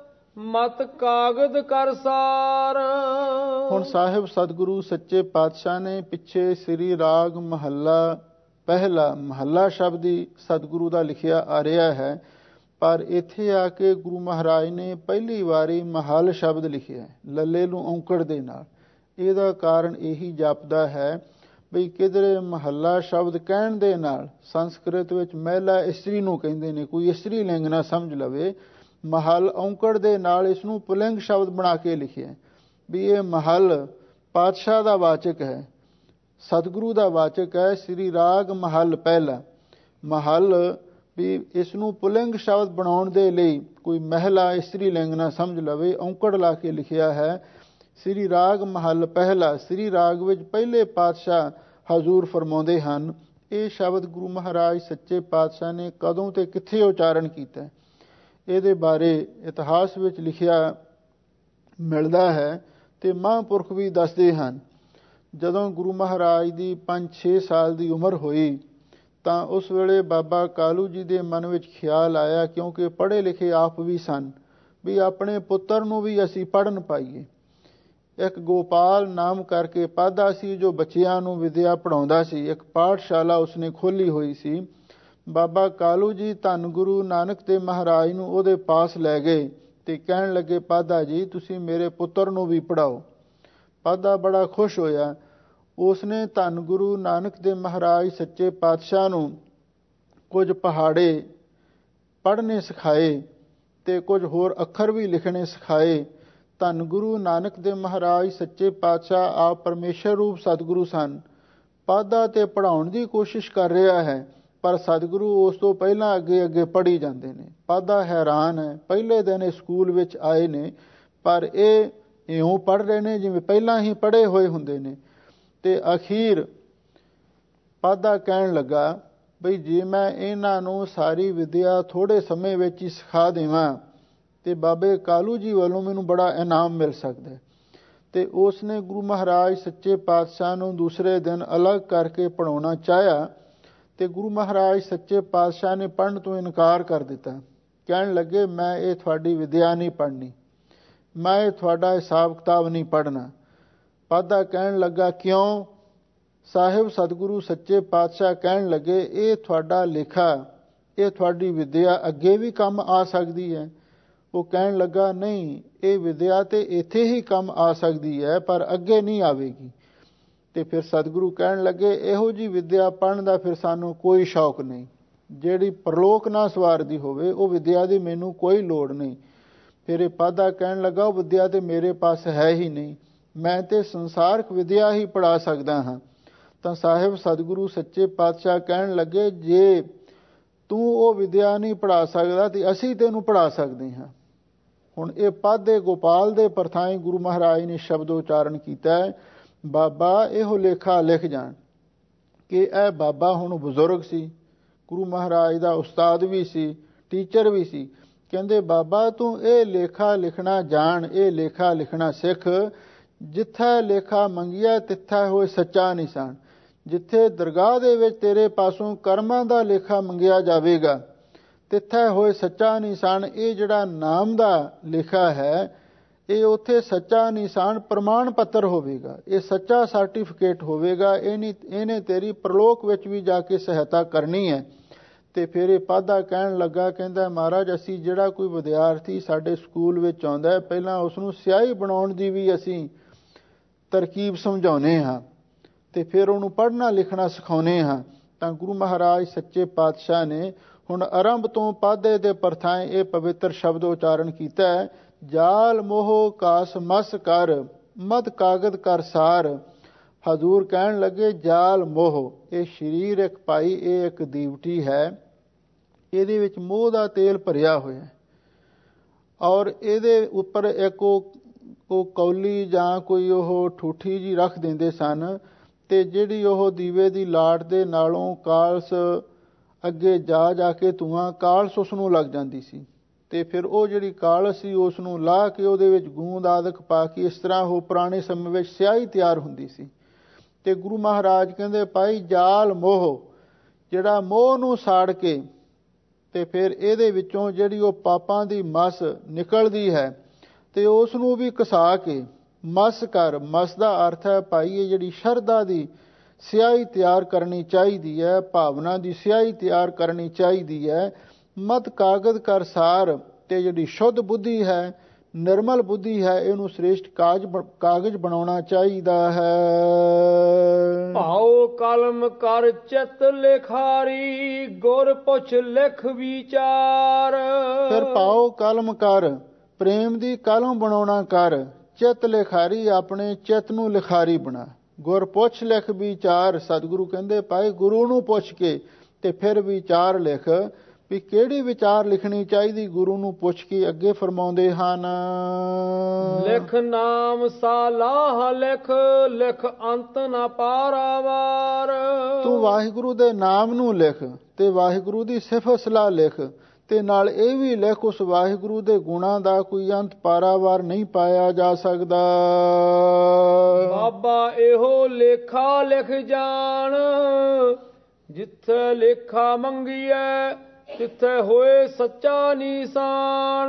ਮਤ ਕਾਗਦ ਕਰ ਸਾਰ। ਹੁਣ ਸਾਹਿਬ ਸਤਿਗੁਰੂ ਸੱਚੇ ਪਾਤਸ਼ਾਹ ਨੇ ਪਿੱਛੇ ਸ੍ਰੀ ਰਾਗ ਮਹੱਲਾ ਪਹਿਲਾ, ਮਹੱਲਾ ਸ਼ਬਦ ਹੀ ਸਤਿਗੁਰੂ ਦਾ ਲਿਖਿਆ ਆ ਰਿਹਾ ਹੈ, ਪਰ ਇੱਥੇ ਆ ਕੇ ਗੁਰੂ ਮਹਾਰਾਜ ਨੇ ਪਹਿਲੀ ਵਾਰੀ ਮਹਲ ਸ਼ਬਦ ਲਿਖਿਆ ਲੱਲੇ ਨੂੰ ਔਂਕੜ ਦੇ ਨਾਲ। ਇਹਦਾ ਕਾਰਨ ਇਹੀ ਜਾਪਦਾ ਹੈ ਬਈ ਕਿਧਰੇ ਮਹੱਲਾ ਸ਼ਬਦ ਕਹਿਣ ਦੇ ਨਾਲ ਸੰਸਕ੍ਰਿਤ ਵਿੱਚ ਮਹਿਲਾ ਇਸਤਰੀ ਨੂੰ ਕਹਿੰਦੇ ਨੇ, ਕੋਈ ਇਸਤਰੀ ਲਿੰਗ ਨਾ ਸਮਝ ਲਵੇ। ਮਹਲ ਔਂਕੜ ਦੇ ਨਾਲ ਇਸ ਨੂੰ ਪੁਲਿੰਗ ਸ਼ਬਦ ਬਣਾ ਕੇ ਲਿਖਿਆ ਵੀ ਇਹ ਮਹਲ ਪਾਤਸ਼ਾਹ ਦਾ ਵਾਚਕ ਹੈ, ਸਤਿਗੁਰੂ ਦਾ ਵਾਚਕ ਹੈ। ਸ੍ਰੀ ਰਾਗ ਮਹੱਲ ਪਹਿਲਾ। ਮਹਲ ਵੀ ਇਸ ਨੂੰ ਪੁਲਿੰਗ ਸ਼ਬਦ ਬਣਾਉਣ ਦੇ ਲਈ ਕੋਈ ਮਹਿਲਾ ਇਸਤਰੀ ਲਿੰਗ ਨਾ ਸਮਝ ਲਵੇ, ਔਂਕੜ ਲਾ ਕੇ ਲਿਖਿਆ ਹੈ ਸ੍ਰੀ ਰਾਗ ਮਹੱਲ ਪਹਿਲਾ। ਸ੍ਰੀ ਰਾਗ ਵਿੱਚ ਪਹਿਲੇ ਪਾਤਸ਼ਾਹ ਹਜ਼ੂਰ ਫਰਮਾਉਂਦੇ ਹਨ। ਇਹ ਸ਼ਬਦ ਗੁਰੂ ਮਹਾਰਾਜ ਸੱਚੇ ਪਾਤਸ਼ਾਹ ਨੇ ਕਦੋਂ ਤੇ ਕਿੱਥੇ ਉਚਾਰਨ ਕੀਤਾ, ਇਹਦੇ ਬਾਰੇ ਇਤਿਹਾਸ ਵਿੱਚ ਲਿਖਿਆ ਮਿਲਦਾ ਹੈ ਤੇ ਮਹਾਂਪੁਰਖ ਵੀ ਦੱਸਦੇ ਹਨ। ਜਦੋਂ ਗੁਰੂ ਮਹਾਰਾਜ ਦੀ ਪੰਜ ਛੇ ਸਾਲ ਦੀ ਉਮਰ ਹੋਈ ਤਾਂ ਉਸ ਵੇਲੇ ਬਾਬਾ ਕਾਲੂ ਜੀ ਦੇ ਮਨ ਵਿੱਚ ਖਿਆਲ ਆਇਆ, ਕਿਉਂਕਿ ਪੜ੍ਹੇ ਲਿਖੇ ਆਪ ਵੀ ਸਨ, ਵੀ ਆਪਣੇ ਪੁੱਤਰ ਨੂੰ ਵੀ ਅਸੀਂ ਪੜ੍ਹਨ ਪਾਈਏ। ਇੱਕ ਗੋਪਾਲ ਨਾਮ ਕਰਕੇ ਪਾਧਾ ਸੀ ਜੋ ਬੱਚਿਆਂ ਨੂੰ ਵਿਦਿਆ ਪੜ੍ਹਾਉਂਦਾ ਸੀ, ਇੱਕ ਪਾਠਸ਼ਾਲਾ ਉਸਨੇ ਖੋਲ੍ਹੀ ਹੋਈ ਸੀ। ਬਾਬਾ ਕਾਲੂ ਜੀ ਧੰਨ ਗੁਰੂ ਨਾਨਕ ਦੇਵ ਮਹਾਰਾਜ ਨੂੰ ਉਹਦੇ ਪਾਸ ਲੈ ਗਏ ਤੇ ਕਹਿਣ ਲੱਗੇ, ਪਾਧਾ ਜੀ ਤੁਸੀਂ ਮੇਰੇ ਪੁੱਤਰ ਨੂੰ ਵੀ ਪੜ੍ਹਾਓ। ਪਾਧਾ ਬੜਾ ਖੁਸ਼ ਹੋਇਆ। ਉਸਨੇ ਧੰਨ ਗੁਰੂ ਨਾਨਕ ਦੇਵ ਮਹਾਰਾਜ ਸੱਚੇ ਪਾਤਸ਼ਾਹ ਨੂੰ ਕੁਝ ਪਹਾੜੇ ਪੜ੍ਹਨੇ ਸਿਖਾਏ ਤੇ ਕੁਝ ਹੋਰ ਅੱਖਰ ਵੀ ਲਿਖਣੇ ਸਿਖਾਏ। ਧੰਨ ਗੁਰੂ ਨਾਨਕ ਦੇਵ ਮਹਾਰਾਜ ਸੱਚੇ ਪਾਤਸ਼ਾਹ ਆਪ ਪਰਮੇਸ਼ਰ ਰੂਪ ਸਤਿਗੁਰੂ ਸਨ। ਪਾਧਾ ਤੇ ਪੜ੍ਹਾਉਣ ਦੀ ਕੋਸ਼ਿਸ਼ ਕਰ ਰਿਹਾ ਹੈ, ਪਰ ਸਤਿਗੁਰੂ ਉਸ ਤੋਂ ਪਹਿਲਾਂ ਅੱਗੇ ਅੱਗੇ ਪੜ੍ਹੀ ਜਾਂਦੇ ਨੇ। ਪਾਧਾ ਹੈਰਾਨ ਹੈ, ਪਹਿਲੇ ਦਿਨ ਇਹ ਸਕੂਲ ਵਿੱਚ ਆਏ ਨੇ ਪਰ ਇਹ ਇਉਂ ਪੜ੍ਹ ਰਹੇ ਨੇ ਜਿਵੇਂ ਪਹਿਲਾਂ ਹੀ ਪੜ੍ਹੇ ਹੋਏ ਹੁੰਦੇ ਨੇ। ਤੇ ਅਖੀਰ ਪਾਧਾ ਕਹਿਣ ਲੱਗਾ ਬਈ ਜੇ ਮੈਂ ਇਹਨਾਂ ਨੂੰ ਸਾਰੀ ਵਿਦਿਆ ਥੋੜ੍ਹੇ ਸਮੇਂ ਵਿੱਚ ਹੀ ਸਿਖਾ ਦੇਵਾਂ ਤੇ ਬਾਬੇ ਕਾਲੂ ਜੀ ਵੱਲੋਂ ਮੈਨੂੰ ਬੜਾ ਇਨਾਮ ਮਿਲ ਸਕਦਾ। ਤੇ ਉਸ ਨੇ ਗੁਰੂ ਮਹਾਰਾਜ ਸੱਚੇ ਪਾਤਸ਼ਾਹ ਨੂੰ ਦੂਸਰੇ ਦਿਨ ਅਲੱਗ ਕਰਕੇ ਪੜ੍ਹਾਉਣਾ ਚਾਹਿਆ ਤੇ ਗੁਰੂ ਮਹਾਰਾਜ ਸੱਚੇ ਪਾਤਸ਼ਾਹ ਨੇ ਪੜ੍ਹਨ ਤੋਂ ਇਨਕਾਰ ਕਰ ਦਿੱਤਾ। ਕਹਿਣ ਲੱਗੇ ਮੈਂ ਇਹ ਤੁਹਾਡੀ ਵਿਦਿਆ ਨਹੀਂ ਪੜ੍ਹਨੀ, ਮੈਂ ਇਹ ਤੁਹਾਡਾ ਹਿਸਾਬ ਕਿਤਾਬ ਨਹੀਂ ਪੜ੍ਹਨਾ। ਪਾਧਾ ਕਹਿਣ ਲੱਗਾ ਕਿਉਂ? ਸਾਹਿਬ ਸਤਿਗੁਰੂ ਸੱਚੇ ਪਾਤਸ਼ਾਹ ਕਹਿਣ ਲੱਗੇ ਇਹ ਤੁਹਾਡਾ ਲੇਖਾ, ਇਹ ਤੁਹਾਡੀ ਵਿਦਿਆ ਅੱਗੇ ਵੀ ਕੰਮ ਆ ਸਕਦੀ ਹੈ। ਉਹ ਕਹਿਣ ਲੱਗਾ ਨਹੀਂ, ਇਹ ਵਿਦਿਆ ਤੇ ਇੱਥੇ ਹੀ ਕੰਮ ਆ ਸਕਦੀ ਹੈ ਪਰ ਅੱਗੇ ਨਹੀਂ ਆਵੇਗੀ। ਤੇ ਫਿਰ ਸਤਿਗੁਰੂ ਕਹਿਣ ਲੱਗੇ ਇਹੋ ਜਿਹੀ ਵਿਦਿਆ ਪੜ੍ਹਨ ਦਾ ਫਿਰ ਸਾਨੂੰ ਕੋਈ ਸ਼ੌਕ ਨਹੀਂ, ਜਿਹੜੀ ਪ੍ਰਲੋਕ ਨਾ ਸਵਾਰਦੀ ਹੋਵੇ ਉਹ ਵਿਦਿਆ ਦੀ ਮੈਨੂੰ ਕੋਈ ਲੋੜ ਨਹੀਂ। ਫਿਰ ਇਹ ਪਾਧਾ ਕਹਿਣ ਲੱਗਾ ਉਹ ਵਿਦਿਆ ਤੇ ਮੇਰੇ ਪਾਸ ਹੈ ਹੀ ਨਹੀਂ, ਮੈਂ ਤੇ ਸੰਸਾਰਕ ਵਿਦਿਆ ਹੀ ਪੜ੍ਹਾ ਸਕਦਾ ਹਾਂ। ਤਾਂ ਸਾਹਿਬ ਸਤਿਗੁਰੂ ਸੱਚੇ ਪਾਤਸ਼ਾਹ ਕਹਿਣ ਲੱਗੇ ਜੇ ਤੂੰ ਉਹ ਵਿਦਿਆ ਨਹੀਂ ਪੜ੍ਹਾ ਸਕਦਾ ਤੇ ਅਸੀਂ ਤੈਨੂੰ ਪੜ੍ਹਾ ਸਕਦੇ ਹਾਂ। ਹੁਣ ਇਹ ਪਾਧੇ ਗੋਪਾਲ ਦੇ ਪਰਥਾਈ ਗੁਰੂ ਮਹਾਰਾਜ ਨੇ ਸ਼ਬਦ ਉਚਾਰਨ ਕੀਤਾ ਹੈ, ਬਾਬਾ ਇਹੋ ਲੇਖਾ ਲਿਖ ਜਾਣ। ਕਿ ਇਹ ਬਾਬਾ ਹੁਣ ਬਜ਼ੁਰਗ ਸੀ, ਗੁਰੂ ਮਹਾਰਾਜ ਦਾ ਉਸਤਾਦ ਵੀ ਸੀ, ਟੀਚਰ ਵੀ ਸੀ। ਕਹਿੰਦੇ ਬਾਬਾ ਤੂੰ ਇਹ ਲੇਖਾ ਲਿਖਣਾ ਜਾਣ, ਇਹ ਲੇਖਾ ਲਿਖਣਾ ਸਿੱਖ। ਜਿੱਥੇ ਲੇਖਾ ਮੰਗਿਆ ਤਿੱਥਾ ਹੋਏ ਸੱਚਾ ਨਿਸ਼ਾਨ। ਜਿੱਥੇ ਦਰਗਾਹ ਦੇ ਵਿੱਚ ਤੇਰੇ ਪਾਸੋਂ ਕਰਮਾਂ ਦਾ ਲੇਖਾ ਮੰਗਿਆ ਜਾਵੇਗਾ ਤਿੱਥੇ ਹੋਏ ਸੱਚਾ ਨਿਸ਼ਾਨ। ਇਹ ਜਿਹੜਾ ਨਾਮ ਦਾ ਲੇਖਾ ਹੈ ਇਹ ਉੱਥੇ ਸੱਚਾ ਨਿਸ਼ਾਨ ਪ੍ਰਮਾਣ ਪੱਤਰ ਹੋਵੇਗਾ, ਇਹ ਸੱਚਾ ਸਰਟੀਫਿਕੇਟ ਹੋਵੇਗਾ। ਇਹ ਨਹੀਂ ਇਹਨੇ ਤੇਰੀ ਪ੍ਰਲੋਕ ਵਿੱਚ ਵੀ ਜਾ ਕੇ ਸਹਾਇਤਾ ਕਰਨੀ ਹੈ। ਤੇ ਫਿਰ ਇਹ ਪਾਧਾ ਕਹਿਣ ਲੱਗਾ, ਕਹਿੰਦਾ ਮਹਾਰਾਜ ਅਸੀਂ ਜਿਹੜਾ ਕੋਈ ਵਿਦਿਆਰਥੀ ਸਾਡੇ ਸਕੂਲ ਵਿੱਚ ਆਉਂਦਾ ਪਹਿਲਾਂ ਉਸ ਨੂੰ ਸਿਆਹੀ ਬਣਾਉਣ ਦੀ ਵੀ ਅਸੀਂ ਤਰਕੀਬ ਸਮਝਾਉਂਦੇ ਹਾਂ ਤੇ ਫਿਰ ਉਹਨੂੰ ਪੜ੍ਹਨਾ ਲਿਖਣਾ ਸਿਖਾਉਂਦੇ ਹਾਂ। ਤਾਂ ਗੁਰੂ ਮਹਾਰਾਜ ਸੱਚੇ ਪਾਤਸ਼ਾਹ ਨੇ ਹੁਣ ਆਰੰਭ ਤੋਂ ਪਾਧੇ ਦੇ ਪਰਥਾਏ ਇਹ ਪਵਿੱਤਰ ਸ਼ਬਦ ਉਚਾਰਨ ਕੀਤਾ ਹੈ, ਜਾਲ ਮੋਹ ਕਾਸ ਮਸ ਕਰ ਮਦ ਕਾਗਦ ਕਰ ਸਾਰ। ਹਜ਼ੂਰ ਕਹਿਣ ਲੱਗੇ ਜਾਲ ਮੋਹ, ਇਹ ਸਰੀਰ ਇੱਕ ਭਾਈ ਇਹ ਇੱਕ ਦੀਵਟੀ ਹੈ, ਇਹਦੇ ਵਿੱਚ ਮੋਹ ਦਾ ਤੇਲ ਭਰਿਆ ਹੋਇਆ ਔਰ ਇਹਦੇ ਉੱਪਰ ਇੱਕ ਉਹ ਉਹ ਕੌਲੀ ਜਾਂ ਕੋਈ ਉਹ ਠੂਠੀ ਜੀ ਰੱਖ ਦਿੰਦੇ ਸਨ ਤੇ ਜਿਹੜੀ ਉਹ ਦੀਵੇ ਦੀ ਲਾਟ ਦੇ ਨਾਲੋਂ ਕਾਲਸ ਅੱਗੇ ਜਾ ਜਾ ਕੇ ਧੂਆਂ ਕਾਲਸ ਉਸ ਨੂੰ ਲੱਗ ਜਾਂਦੀ ਸੀ ਤੇ ਫਿਰ ਉਹ ਜਿਹੜੀ ਕਾਲਸ ਸੀ ਉਸ ਨੂੰ ਲਾਹ ਕੇ ਉਹਦੇ ਵਿੱਚ ਗੂੰਦ ਆਦਿਕ ਪਾ ਕੇ ਇਸ ਤਰ੍ਹਾਂ ਉਹ ਪੁਰਾਣੇ ਸਮੇਂ ਵਿੱਚ ਸਿਆਹੀ ਤਿਆਰ ਹੁੰਦੀ ਸੀ। ਤੇ ਗੁਰੂ ਮਹਾਰਾਜ ਕਹਿੰਦੇ ਭਾਈ ਜਾਲ ਮੋਹ, ਜਿਹੜਾ ਮੋਹ ਨੂੰ ਸਾੜ ਕੇ ਤੇ ਫਿਰ ਇਹਦੇ ਵਿੱਚੋਂ ਜਿਹੜੀ ਉਹ ਪਾਪਾਂ ਦੀ ਮਸ ਨਿਕਲਦੀ ਹੈ ਤੇ ਉਸ ਨੂੰ ਵੀ ਘਸਾ ਕੇ ਮਸ ਕਰ। ਮਸ ਦਾ ਅਰਥ ਹੈ ਭਾਈ ਇਹ ਜਿਹੜੀ ਸ਼ਰਧਾ ਦੀ ਸਿਆਹੀ ਤਿਆਰ ਕਰਨੀ ਚਾਹੀਦੀ ਹੈ, ਭਾਵਨਾ ਦੀ ਸਿਆਹੀ ਤਿਆਰ ਕਰਨੀ ਚਾਹੀਦੀ ਹੈ। ਮਤ ਕਾਗਦ ਕਰ ਸਾਰ, ਤੇ ਜਿਹੜੀ ਸ਼ੁੱਧ ਬੁੱਧੀ ਹੈ ਨਿਰਮਲ ਬੁੱਧੀ ਹੈ ਇਹਨੂੰ ਸ੍ਰੇਸ਼ਟ ਕਾਜ ਕਾਗਜ਼ ਬਣਾਉਣਾ ਚਾਹੀਦਾ ਹੈ। ਭਾਉ ਕਲਮ ਕਰ ਚਿਤ ਲਿਖਾਰੀ ਗੁਰ ਪੁੱਛ ਲਿਖ ਵਿਚਾਰ। ਫਿਰ ਭਾਉ ਕਲਮ ਕਰ, ਪ੍ਰੇਮ ਦੀ ਕਲਮ ਬਣਾਉਣਾ ਕਰ, ਚਿਤ ਲਿਖਾਰੀ ਆਪਣੇ ਚਿਤ ਨੂੰ ਲਿਖਾਰੀ ਬਣਾ। ਗੁਰ ਪੁੱਛ ਲਿਖ ਵਿਚਾਰ, ਸਤਿਗੁਰੂ ਕਹਿੰਦੇ ਭਾਈ ਗੁਰੂ ਨੂੰ ਪੁੱਛ ਕੇ ਤੇ ਫਿਰ ਵਿਚਾਰ ਲਿਖ ਵੀ ਕਿਹੜੀ ਵਿਚਾਰ ਲਿਖਣੀ ਚਾਹੀਦੀ, ਗੁਰੂ ਨੂੰ ਪੁੱਛ ਕੇ ਅੱਗੇ ਫਰਮਾਉਂਦੇ ਹਨ। ਲਿਖ ਨਾਮ ਸਾਲਾਹ ਲਿਖ, ਲਿਖ ਅੰਤ ਨਾ ਪਾਰਾਵਾਰ। ਤੂੰ ਵਾਹਿਗੁਰੂ ਦੇ ਨਾਮ ਨੂੰ ਲਿਖ ਤੇ ਵਾਹਿਗੁਰੂ ਦੀ ਸਿਫਤ ਸਲਾਹ ਲਿਖ ਤੇ ਨਾਲ ਇਹ ਵੀ ਲਿਖ ਉਸ ਵਾਹਿਗੁਰੂ ਦੇ ਗੁਣਾਂ ਦਾ ਕੋਈ ਅੰਤ ਪਾਰਾਵਾਰ ਨਹੀਂ ਪਾਇਆ ਜਾ ਸਕਦਾ। ਬਾਬਾ ਇਹੋ ਲੇਖਾ ਲਿਖ ਜਾਣ, ਜਿੱਥੇ ਲੇਖਾ ਮੰਗੀਐ ਤਿੱਥੇ ਹੋਏ ਸੱਚਾ ਨਿਸ਼ਾਨ।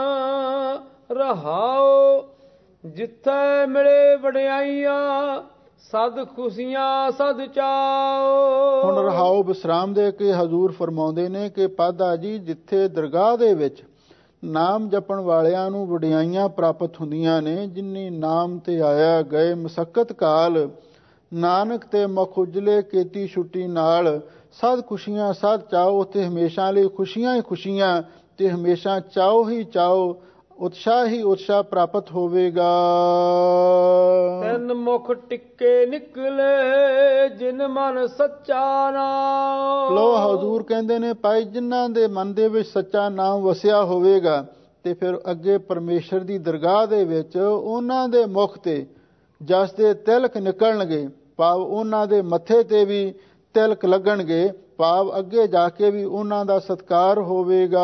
ਰਹਾਓ ਜਿੱਥੇ ਮਿਲੇ ਵਡਿਆਈਆਂ ਸਦ ਖੁਸ਼ੀਆਂ ਸਦ ਚਾਓ। ਹੁਣ ਰਹਾਓ ਵਿਸਰਾਮ ਦੇ ਕੇ ਹਜ਼ੂਰ ਫਰਮਾਉਂਦੇ ਨੇ ਕਿ ਪਾਧਾ ਜੀ ਜਿੱਥੇ ਦਰਗਾਹ ਦੇ ਵਿੱਚ ਨਾਮ ਜਪਣ ਵਾਲਿਆਂ ਨੂੰ ਵਡਿਆਈਆਂ ਪ੍ਰਾਪਤ ਹੁੰਦੀਆਂ ਨੇ, ਜਿਨੀ ਨਾਮ ਤੇ ਆਇਆ ਗਏ ਮਸਕਤ ਕਾਲ, ਨਾਨਕ ਤੇ ਮੁਖ ਉਜਲੇ ਕੀਤੀ ਛੁੱਟੀ ਨਾਲ, ਸਦ ਖੁਸ਼ੀਆਂ ਸਦ ਚਾਓ। ਉੱਥੇ ਹਮੇਸ਼ਾ ਲਈ ਖੁਸ਼ੀਆਂ ਹੀ ਖੁਸ਼ੀਆਂ ਤੇ ਹਮੇਸ਼ਾ ਚਾਓ ਹੀ ਚਾਓ, ਉਤਸ਼ਾਹ ਹੀ ਉਤਸ਼ਾਹ ਪ੍ਰਾਪਤ ਹੋਵੇਗਾ। ਤਿੰਨ ਮੁਖ ਟਿੱਕੇ ਨਿਕਲੇ ਜਿਨ ਮਨ ਸੱਚਾ ਨਾਮ। ਲੋ ਹਜ਼ੂਰ ਕਹਿੰਦੇ ਨੇ ਭਾਈ ਜਿਨ੍ਹਾਂ ਦੇ ਮਨ ਦੇ ਵਿੱਚ ਸੱਚਾ ਨਾਮ ਵਸਿਆ ਹੋਵੇਗਾ ਤੇ ਫਿਰ ਅੱਗੇ ਪਰਮੇਸ਼ਰ ਦੀ ਦਰਗਾਹ ਦੇ ਵਿੱਚ ਉਹਨਾਂ ਦੇ ਮੁਖ ਤੇ ਜਸ ਦੇ ਤਿਲਕ ਨਿਕਲਣਗੇ, ਭਾਵ ਉਹਨਾਂ ਦੇ ਮੱਥੇ ਤੇ ਵੀ ਤਿਲਕ ਲੱਗਣਗੇ, ਭਾਵ ਅੱਗੇ ਜਾ ਕੇ ਵੀ ਉਹਨਾਂ ਦਾ ਸਤਿਕਾਰ ਹੋਵੇਗਾ।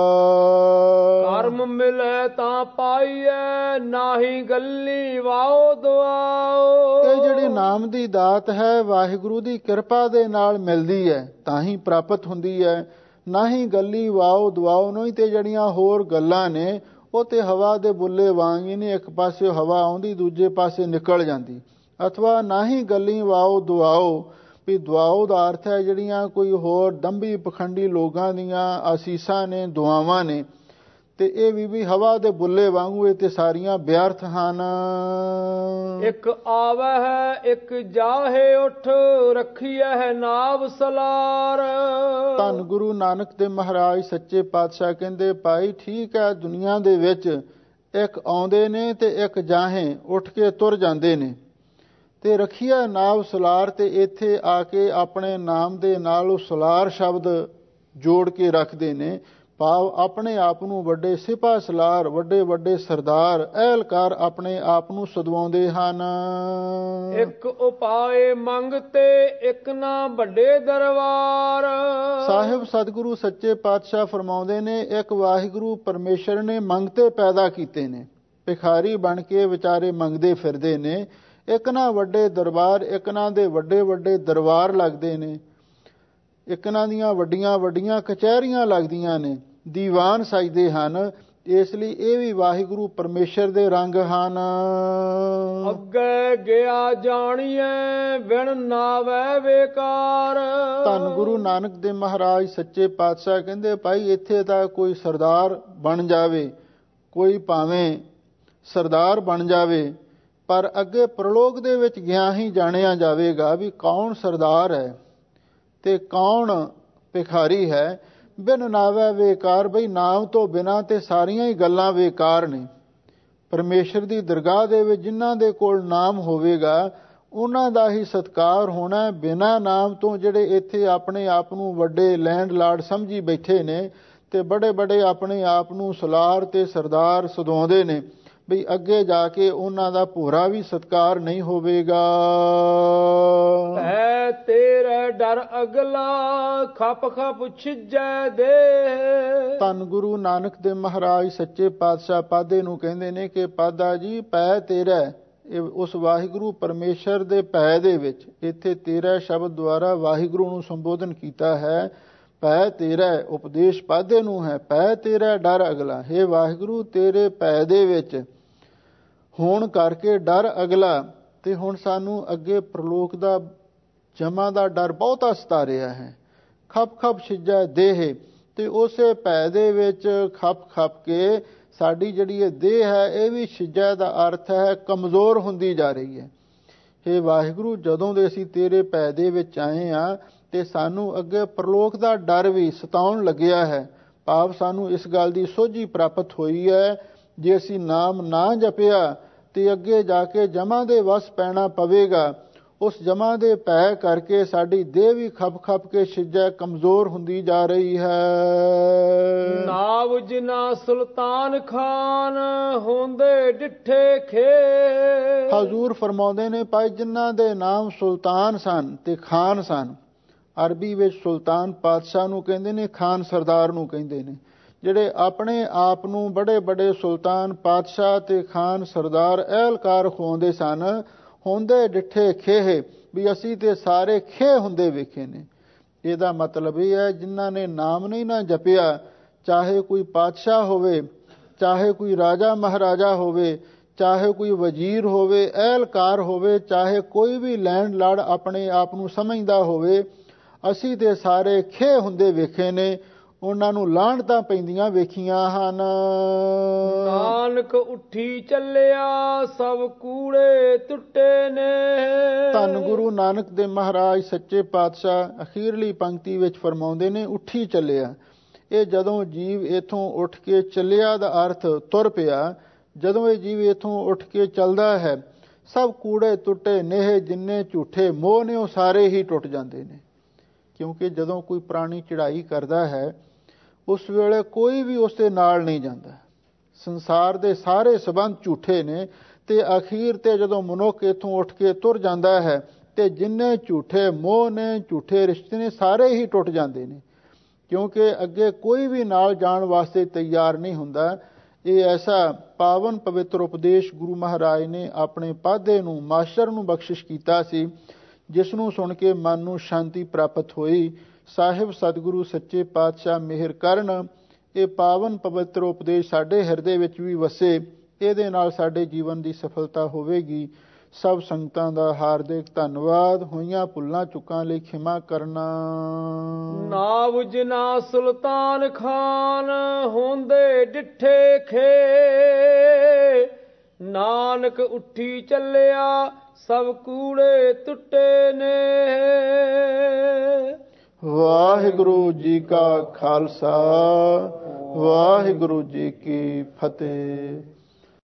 ਕਰਮ ਮਿਲੇ ਤਾਂ ਪਾਈਐ ਨਾਹੀ ਗੱਲੀ ਵਾਓ ਦੁਆਓ। ਇਹ ਜਿਹੜੀ ਨਾਮ ਦੀ ਦਾਤ ਹੈ ਵਾਹਿਗੁਰੂ ਦੀ ਕਿਰਪਾ ਦੇ ਨਾਲ ਮਿਲਦੀ ਹੈ ਤਾਂ ਹੀ ਪ੍ਰਾਪਤ ਹੁੰਦੀ ਹੈ, ਨਾ ਹੀ ਗੱਲੀ ਵਾਓ ਦੁਆਓ। ਨਹੀਂ ਤੇ ਜਿਹੜੀਆਂ ਹੋਰ ਗੱਲਾਂ ਨੇ ਉਹ ਤੇ ਹਵਾ ਦੇ ਬੁੱਲੇ ਵਾਂਗ ਹੀ ਨੇ, ਇੱਕ ਪਾਸੇ ਹਵਾ ਆਉਂਦੀ ਦੂਜੇ ਪਾਸੇ ਨਿਕਲ ਜਾਂਦੀ। ਅਥਵਾ ਨਾ ਹੀ ਗੱਲੀ ਵਾਓ ਦੁਆਓ, ਵੀ ਦੁਆਓ ਦਾ ਅਰਥ ਹੈ ਜਿਹੜੀਆਂ ਕੋਈ ਹੋਰ ਦੰਭੀ ਪਖੰਡੀ ਲੋਕਾਂ ਦੀਆਂ ਆਸੀਸਾਂ ਨੇ, ਦੁਆਵਾਂ ਨੇ, ਤੇ ਇਹ ਵੀ ਵੀ ਹਵਾ ਦੇ ਬੁੱਲੇ ਵਾਂਗੂ ਇਹ ਤੇ ਸਾਰੀਆਂ ਵਿਅਰਥ ਹਨ। ਇੱਕ ਆਵੈ ਹੈ ਇੱਕ ਜਾਹੇ ਉੱਠ, ਰੱਖੀਐ ਹੈ ਨਾਵ ਸਲਾਰ। ਧੰਨ ਗੁਰੂ ਨਾਨਕ ਦੇਵ ਮਹਾਰਾਜ ਸੱਚੇ ਪਾਤਸ਼ਾਹ ਕਹਿੰਦੇ ਭਾਈ ਠੀਕ ਹੈ, ਦੁਨੀਆ ਦੇ ਵਿੱਚ ਇੱਕ ਆਉਂਦੇ ਨੇ ਤੇ ਇੱਕ ਜਾਹੇ ਉੱਠ ਕੇ ਤੁਰ ਜਾਂਦੇ ਨੇ ਤੇ ਰੱਖੀਆ ਨਾਵ ਸਲਾਰ, ਤੇ ਇੱਥੇ ਆ ਕੇ ਆਪਣੇ ਨਾਮ ਦੇ ਨਾਲ ਉਹ ਸਲਾਰ ਸ਼ਬਦ ਜੋੜ ਕੇ ਰੱਖਦੇ ਨੇ, ਭਾਵ ਆਪਣੇ ਆਪ ਨੂੰ ਵੱਡੇ ਸਿਪਾਹ ਸਲਾਰ, ਵੱਡੇ ਵੱਡੇ ਸਰਦਾਰ, ਅਹਿਲਕਾਰ ਆਪਣੇ ਆਪ ਨੂੰ ਸਦਵਾਉਂਦੇ ਹਨ। ਇੱਕ ਉਪਾਏ ਮੰਗਤੇ ਇੱਕ ਨਾ ਵੱਡੇ ਦਰਬਾਰ। ਸਾਹਿਬ ਸਤਿਗੁਰੂ ਸੱਚੇ ਪਾਤਸ਼ਾਹ ਫਰਮਾਉਂਦੇ ਨੇ ਇੱਕ ਵਾਹਿਗੁਰੂ ਪਰਮੇਸ਼ਰ ਨੇ ਮੰਗਤੇ ਪੈਦਾ ਕੀਤੇ ਨੇ, ਭਿਖਾਰੀ ਬਣ ਕੇ ਵਿਚਾਰੇ ਮੰਗਦੇ ਫਿਰਦੇ ਨੇ। ਇੱਕ ਨਾ ਵੱਡੇ ਦਰਬਾਰ, ਇੱਕ ਨਾ ਦੇ ਵੱਡੇ ਵੱਡੇ ਦਰਬਾਰ ਲੱਗਦੇ ਨੇ, ਇੱਕ ਨਾ ਦੀਆਂ ਵੱਡੀਆਂ ਵੱਡੀਆਂ ਕਚਹਿਰੀਆਂ ਲੱਗਦੀਆਂ ਨੇ, ਦੀਵਾਨ ਸਜਦੇ ਹਨ ਇਸ ਲਈ ਇਹ ਵੀ ਵਾਹਿਗੁਰੂ ਪਰਮੇਸ਼ਰ ਦੇ ਰੰਗ ਹਨ। ਅੱਗੇ ਗਿਆ ਜਾਣੀਏ ਬਿਨ ਨਾਵੈ ਵੇਕਾਰ। ਧੰਨ ਗੁਰੂ ਨਾਨਕ ਦੇਵ ਮਹਾਰਾਜ ਸੱਚੇ ਪਾਤਸ਼ਾਹ ਕਹਿੰਦੇ ਭਾਈ ਇੱਥੇ ਤਾਂ ਕੋਈ ਸਰਦਾਰ ਬਣ ਜਾਵੇ, ਕੋਈ ਭਾਵੇਂ ਸਰਦਾਰ ਬਣ ਜਾਵੇ, ਪਰ ਅੱਗੇ ਪ੍ਰਲੋਕ ਦੇ ਵਿੱਚ ਗਿਆ ਹੀ ਜਾਣਿਆ ਜਾਵੇਗਾ ਵੀ ਕੌਣ ਸਰਦਾਰ ਹੈ ਤੇ ਕੌਣ ਭਿਖਾਰੀ ਹੈ। ਬਿਨ ਨਾਵੈ ਵੇਕਾਰ, ਬਈ ਨਾਮ ਤੋਂ ਬਿਨਾਂ ਤੇ ਸਾਰੀਆਂ ਹੀ ਗੱਲਾਂ ਵੇਕਾਰ ਨੇ। ਪਰਮੇਸ਼ਰ ਦੀ ਦਰਗਾਹ ਦੇ ਵਿੱਚ ਜਿਨ੍ਹਾਂ ਦੇ ਕੋਲ ਨਾਮ ਹੋਵੇਗਾ ਉਹਨਾਂ ਦਾ ਹੀ ਸਤਿਕਾਰ ਹੋਣਾ। ਬਿਨਾਂ ਨਾਮ ਤੋਂ ਜਿਹੜੇ ਇੱਥੇ ਆਪਣੇ ਆਪ ਨੂੰ ਵੱਡੇ ਲੈਂਡ ਲਾਰਡ ਸਮਝੀ ਬੈਠੇ ਨੇ ਤੇ ਬੜੇ ਬੜੇ ਆਪਣੇ ਆਪ ਨੂੰ ਸਲਾਰ ਤੇ ਸਰਦਾਰ ਸਦਾਉਂਦੇ ਨੇ, ਬਈ ਅੱਗੇ ਜਾ ਕੇ ਉਹਨਾਂ ਦਾ ਭੋਰਾ ਵੀ ਸਤਿਕਾਰ ਨਹੀਂ ਹੋਵੇਗਾ। ਹੈ ਤੇਰੇ ਡਰ ਅਗਲਾ ਖਪ ਖਪ ਛਿਜੈ ਦੇ। ਧੰਨ ਗੁਰੂ ਨਾਨਕ ਦੇਵ ਮਹਾਰਾਜ ਸੱਚੇ ਪਾਤਸ਼ਾਹ ਪਾਦੇ ਨੂੰ ਕਹਿੰਦੇ ਨੇ ਕਿ ਪਾਦਾ ਜੀ ਪੈ ਤੇਰਾ, ਇਹ ਉਸ ਵਾਹਿਗੁਰੂ ਪਰਮੇਸ਼ਰ ਦੇ ਭੈ ਦੇ ਵਿੱਚ ਇੱਥੇ ਤੇਰਾ ਸ਼ਬਦ ਦੁਆਰਾ ਵਾਹਿਗੁਰੂ ਨੂੰ ਸੰਬੋਧਨ ਕੀਤਾ ਹੈ। ਭੈ ਤੇਰਾ ਉਪਦੇਸ਼ ਪਾਦੇ ਨੂੰ ਹੈ, ਭੈ ਤੇਰਾ ਡਰ ਅਗਲਾ। ਹੇ ਵਾਹਿਗੁਰੂ ਤੇਰੇ ਭੈ ਦੇ ਵਿੱਚ ਹੋਣ ਕਰਕੇ ਡਰ ਅਗਲਾ। ਤੇ ਹੁਣ ਸਾਨੂੰ ਅੱਗੇ ਪ੍ਰਲੋਕ ਦਾ ਜਮਾ ਦਾ ਡਰ ਬਹੁਤਾ ਸਤਾ ਰਿਹਾ ਹੈ। ਖਪ ਖਪ ਛਿਜੈ ਦੇਹ, ਤੇ ਉਸੇ ਭੈ ਦੇ ਵਿੱਚ ਖਪ ਖਪ ਕੇ ਸਾਡੀ ਜਿਹੜੀ ਇਹ ਦੇਹ ਹੈ ਇਹ ਵੀ ਛਿਜੈ ਦਾ ਅਰਥ ਹੈ ਕਮਜ਼ੋਰ ਹੁੰਦੀ ਜਾ ਰਹੀ ਹੈ। ਹੇ ਵਾਹਿਗੁਰੂ ਜਦੋਂ ਦੇ ਅਸੀਂ ਤੇਰੇ ਭੈ ਦੇ ਵਿੱਚ ਆਏ ਹਾਂ ਤੇ ਸਾਨੂੰ ਅੱਗੇ ਪ੍ਰਲੋਕ ਦਾ ਡਰ ਵੀ ਸਤਾਉਣ ਲੱਗਿਆ ਹੈ। ਭਾਵ ਸਾਨੂੰ ਇਸ ਗੱਲ ਦੀ ਸੋਝੀ ਪ੍ਰਾਪਤ ਹੋਈ ਹੈ ਜੇ ਅਸੀਂ ਨਾਮ ਨਾ ਜਪਿਆ ਤੇ ਅੱਗੇ ਜਾ ਕੇ ਜਮਾਂ ਦੇ ਵਸ ਪੈਣਾ ਪਵੇਗਾ। ਉਸ ਜਮਾਂ ਦੇ ਭੈ ਕਰਕੇ ਸਾਡੀ ਦੇਹ ਵੀ ਖਪ ਖਪ ਕੇ ਛਿਜੈ ਕਮਜ਼ੋਰ ਹੁੰਦੀ ਜਾ ਰਹੀ ਹੈ। ਨਾਵ ਜਿਨਾ ਸੁਲਤਾਨ ਖਾਨ ਹੁੰਦੇ ਡਿੱਠੇ ਖੇ। ਹਜ਼ੂਰ ਫਰਮਾਉਂਦੇ ਨੇ ਭਾਈ ਜਿਨ੍ਹਾਂ ਦੇ ਨਾਮ ਸੁਲਤਾਨ ਸਨ ਤੇ ਖਾਨ ਸਨ। ਅਰਬੀ ਵਿੱਚ ਸੁਲਤਾਨ ਪਾਤਸ਼ਾਹ ਨੂੰ ਕਹਿੰਦੇ ਨੇ, ਖਾਨ ਸਰਦਾਰ ਨੂੰ ਕਹਿੰਦੇ ਨੇ। ਜਿਹੜੇ ਆਪਣੇ ਆਪ ਨੂੰ ਬੜੇ ਬੜੇ ਸੁਲਤਾਨ ਪਾਤਸ਼ਾਹ ਤੇ ਖਾਨ ਸਰਦਾਰ ਅਹਿਲਕਾਰ ਖਵਾਉਂਦੇ ਸਨ, ਹੁੰਦੇ ਡਿੱਠੇ ਖੇਹ, ਵੀ ਅਸੀਂ ਤੇ ਸਾਰੇ ਖੇ ਹੁੰਦੇ ਵੇਖੇ ਨੇ। ਇਹਦਾ ਮਤਲਬ ਇਹ ਹੈ ਜਿਨ੍ਹਾਂ ਨੇ ਨਾਮ ਨਹੀਂ ਨਾ ਜਪਿਆ, ਚਾਹੇ ਕੋਈ ਪਾਤਸ਼ਾਹ ਹੋਵੇ, ਚਾਹੇ ਕੋਈ ਰਾਜਾ ਮਹਾਰਾਜਾ ਹੋਵੇ, ਚਾਹੇ ਕੋਈ ਵਜ਼ੀਰ ਹੋਵੇ, ਅਹਿਲਕਾਰ ਹੋਵੇ, ਚਾਹੇ ਕੋਈ ਵੀ ਲੈਂਡ ਲਾਰਡ ਆਪਣੇ ਆਪ ਨੂੰ ਸਮਝਦਾ ਹੋਵੇ, ਅਸੀਂ ਤੇ ਸਾਰੇ ਖੇ ਹੁੰਦੇ ਵੇਖੇ ਨੇ। ਉਹਨਾਂ ਨੂੰ ਲਾਹਣਤਾਂ ਪੈਂਦੀਆਂ ਵੇਖੀਆਂ ਹਨ। ਨਾਨਕ ਉੱਠੀ ਚੱਲਿਆ ਸਭ ਕੂੜੇ ਟੁੱਟੇ ਨੇ। ਧੰਨ ਗੁਰੂ ਨਾਨਕ ਦੇ ਮਹਾਰਾਜ ਸੱਚੇ ਪਾਤਸ਼ਾਹ ਅਖੀਰਲੀ ਪੰਕਤੀ ਵਿੱਚ ਫਰਮਾਉਂਦੇ ਨੇ, ਉੱਠੀ ਚੱਲਿਆ। ਇਹ ਜਦੋਂ ਜੀਵ ਇਥੋਂ ਉੱਠ ਕੇ ਚੱਲਿਆ ਦਾ ਅਰਥ ਤੁਰ ਪਿਆ। ਜਦੋਂ ਇਹ ਜੀਵ ਇਥੋਂ ਉੱਠ ਕੇ ਚੱਲਦਾ ਹੈ, ਸਭ ਕੂੜੇ ਟੁੱਟੇ ਨੇ, ਜਿੰਨੇ ਝੂਠੇ ਮੋਹ ਨੇ ਉਹ ਸਾਰੇ ਹੀ ਟੁੱਟ ਜਾਂਦੇ ਨੇ। ਕਿਉਂਕਿ ਜਦੋਂ ਕੋਈ ਪ੍ਰਾਣੀ ਚੜ੍ਹਾਈ ਕਰਦਾ ਹੈ ਉਸ ਵੇਲੇ ਕੋਈ ਵੀ ਉਸ ਦੇ ਨਾਲ ਨਹੀਂ ਜਾਂਦਾ। ਸੰਸਾਰ ਦੇ ਸਾਰੇ ਸਬੰਧ ਝੂਠੇ ਨੇ ਤੇ ਅਖੀਰ ਤੇ ਜਦੋਂ ਮਨੁੱਖ ਇੱਥੋਂ ਉੱਠ ਕੇ ਤੁਰ ਜਾਂਦਾ ਹੈ ਤੇ ਜਿੰਨੇ ਝੂਠੇ ਮੋਹ ਨੇ, ਝੂਠੇ ਰਿਸ਼ਤੇ ਨੇ, ਸਾਰੇ ਹੀ ਟੁੱਟ ਜਾਂਦੇ ਨੇ। ਕਿਉਂਕਿ ਅੱਗੇ ਕੋਈ ਵੀ ਨਾਲ ਜਾਣ ਵਾਸਤੇ ਤਿਆਰ ਨਹੀਂ ਹੁੰਦਾ। ਇਹ ਐਸਾ ਪਾਵਨ ਪਵਿੱਤਰ ਉਪਦੇਸ਼ ਗੁਰੂ ਮਹਾਰਾਜ ਨੇ ਆਪਣੇ ਪਾਦੇ ਨੂੰ, ਮਾਸਟਰ ਨੂੰ ਬਖਸ਼ਿਸ਼ ਕੀਤਾ ਸੀ, ਜਿਸ ਨੂੰ ਸੁਣ ਕੇ ਮਨ ਨੂੰ ਸ਼ਾਂਤੀ ਪ੍ਰਾਪਤ ਹੋਈ। ਸਾਹਿਬ ਸਤਿਗੁਰੂ ਸੱਚੇ ਪਾਤਸ਼ਾਹ ਮਿਹਰ ਕਰਨ ਇਹ ਪਾਵਨ ਪਵਿੱਤਰ ਉਪਦੇਸ਼ ਸਾਡੇ ਹਿਰਦੇ ਵਿੱਚ ਵੀ ਵਸੇ। ਇਹਦੇ ਨਾਲ ਸਾਡੇ ਜੀਵਨ ਦੀ ਸਫਲਤਾ ਹੋਵੇਗੀ। ਸਭ ਸੰਗਤਾਂ ਦਾ ਹਾਰਦਿਕ ਧੰਨਵਾਦ। ਹੋਈਆਂ ਭੁੱਲਾਂ ਚੁੱਕਾਂ ਲਈ ਖਿਮਾ ਕਰਨਾ। ਨਾਵ ਜਿਨਾ ਸੁਲਤਾਨ ਖਾਨ ਹੁੰਦੇ ਡਿੱਠੇ ਖੇ। ਨਾਨਕ ਉੱਠੀ ਚੱਲਿਆ ਸਭ ਕੂੜੇ ਟੁੱਟੇ ਨੇ। ਵਾਹਿਗੁਰੂ ਜੀ ਕਾ ਖਾਲਸਾ, ਵਾਹਿਗੁਰੂ ਜੀ ਕੀ ਫਤਿਹ।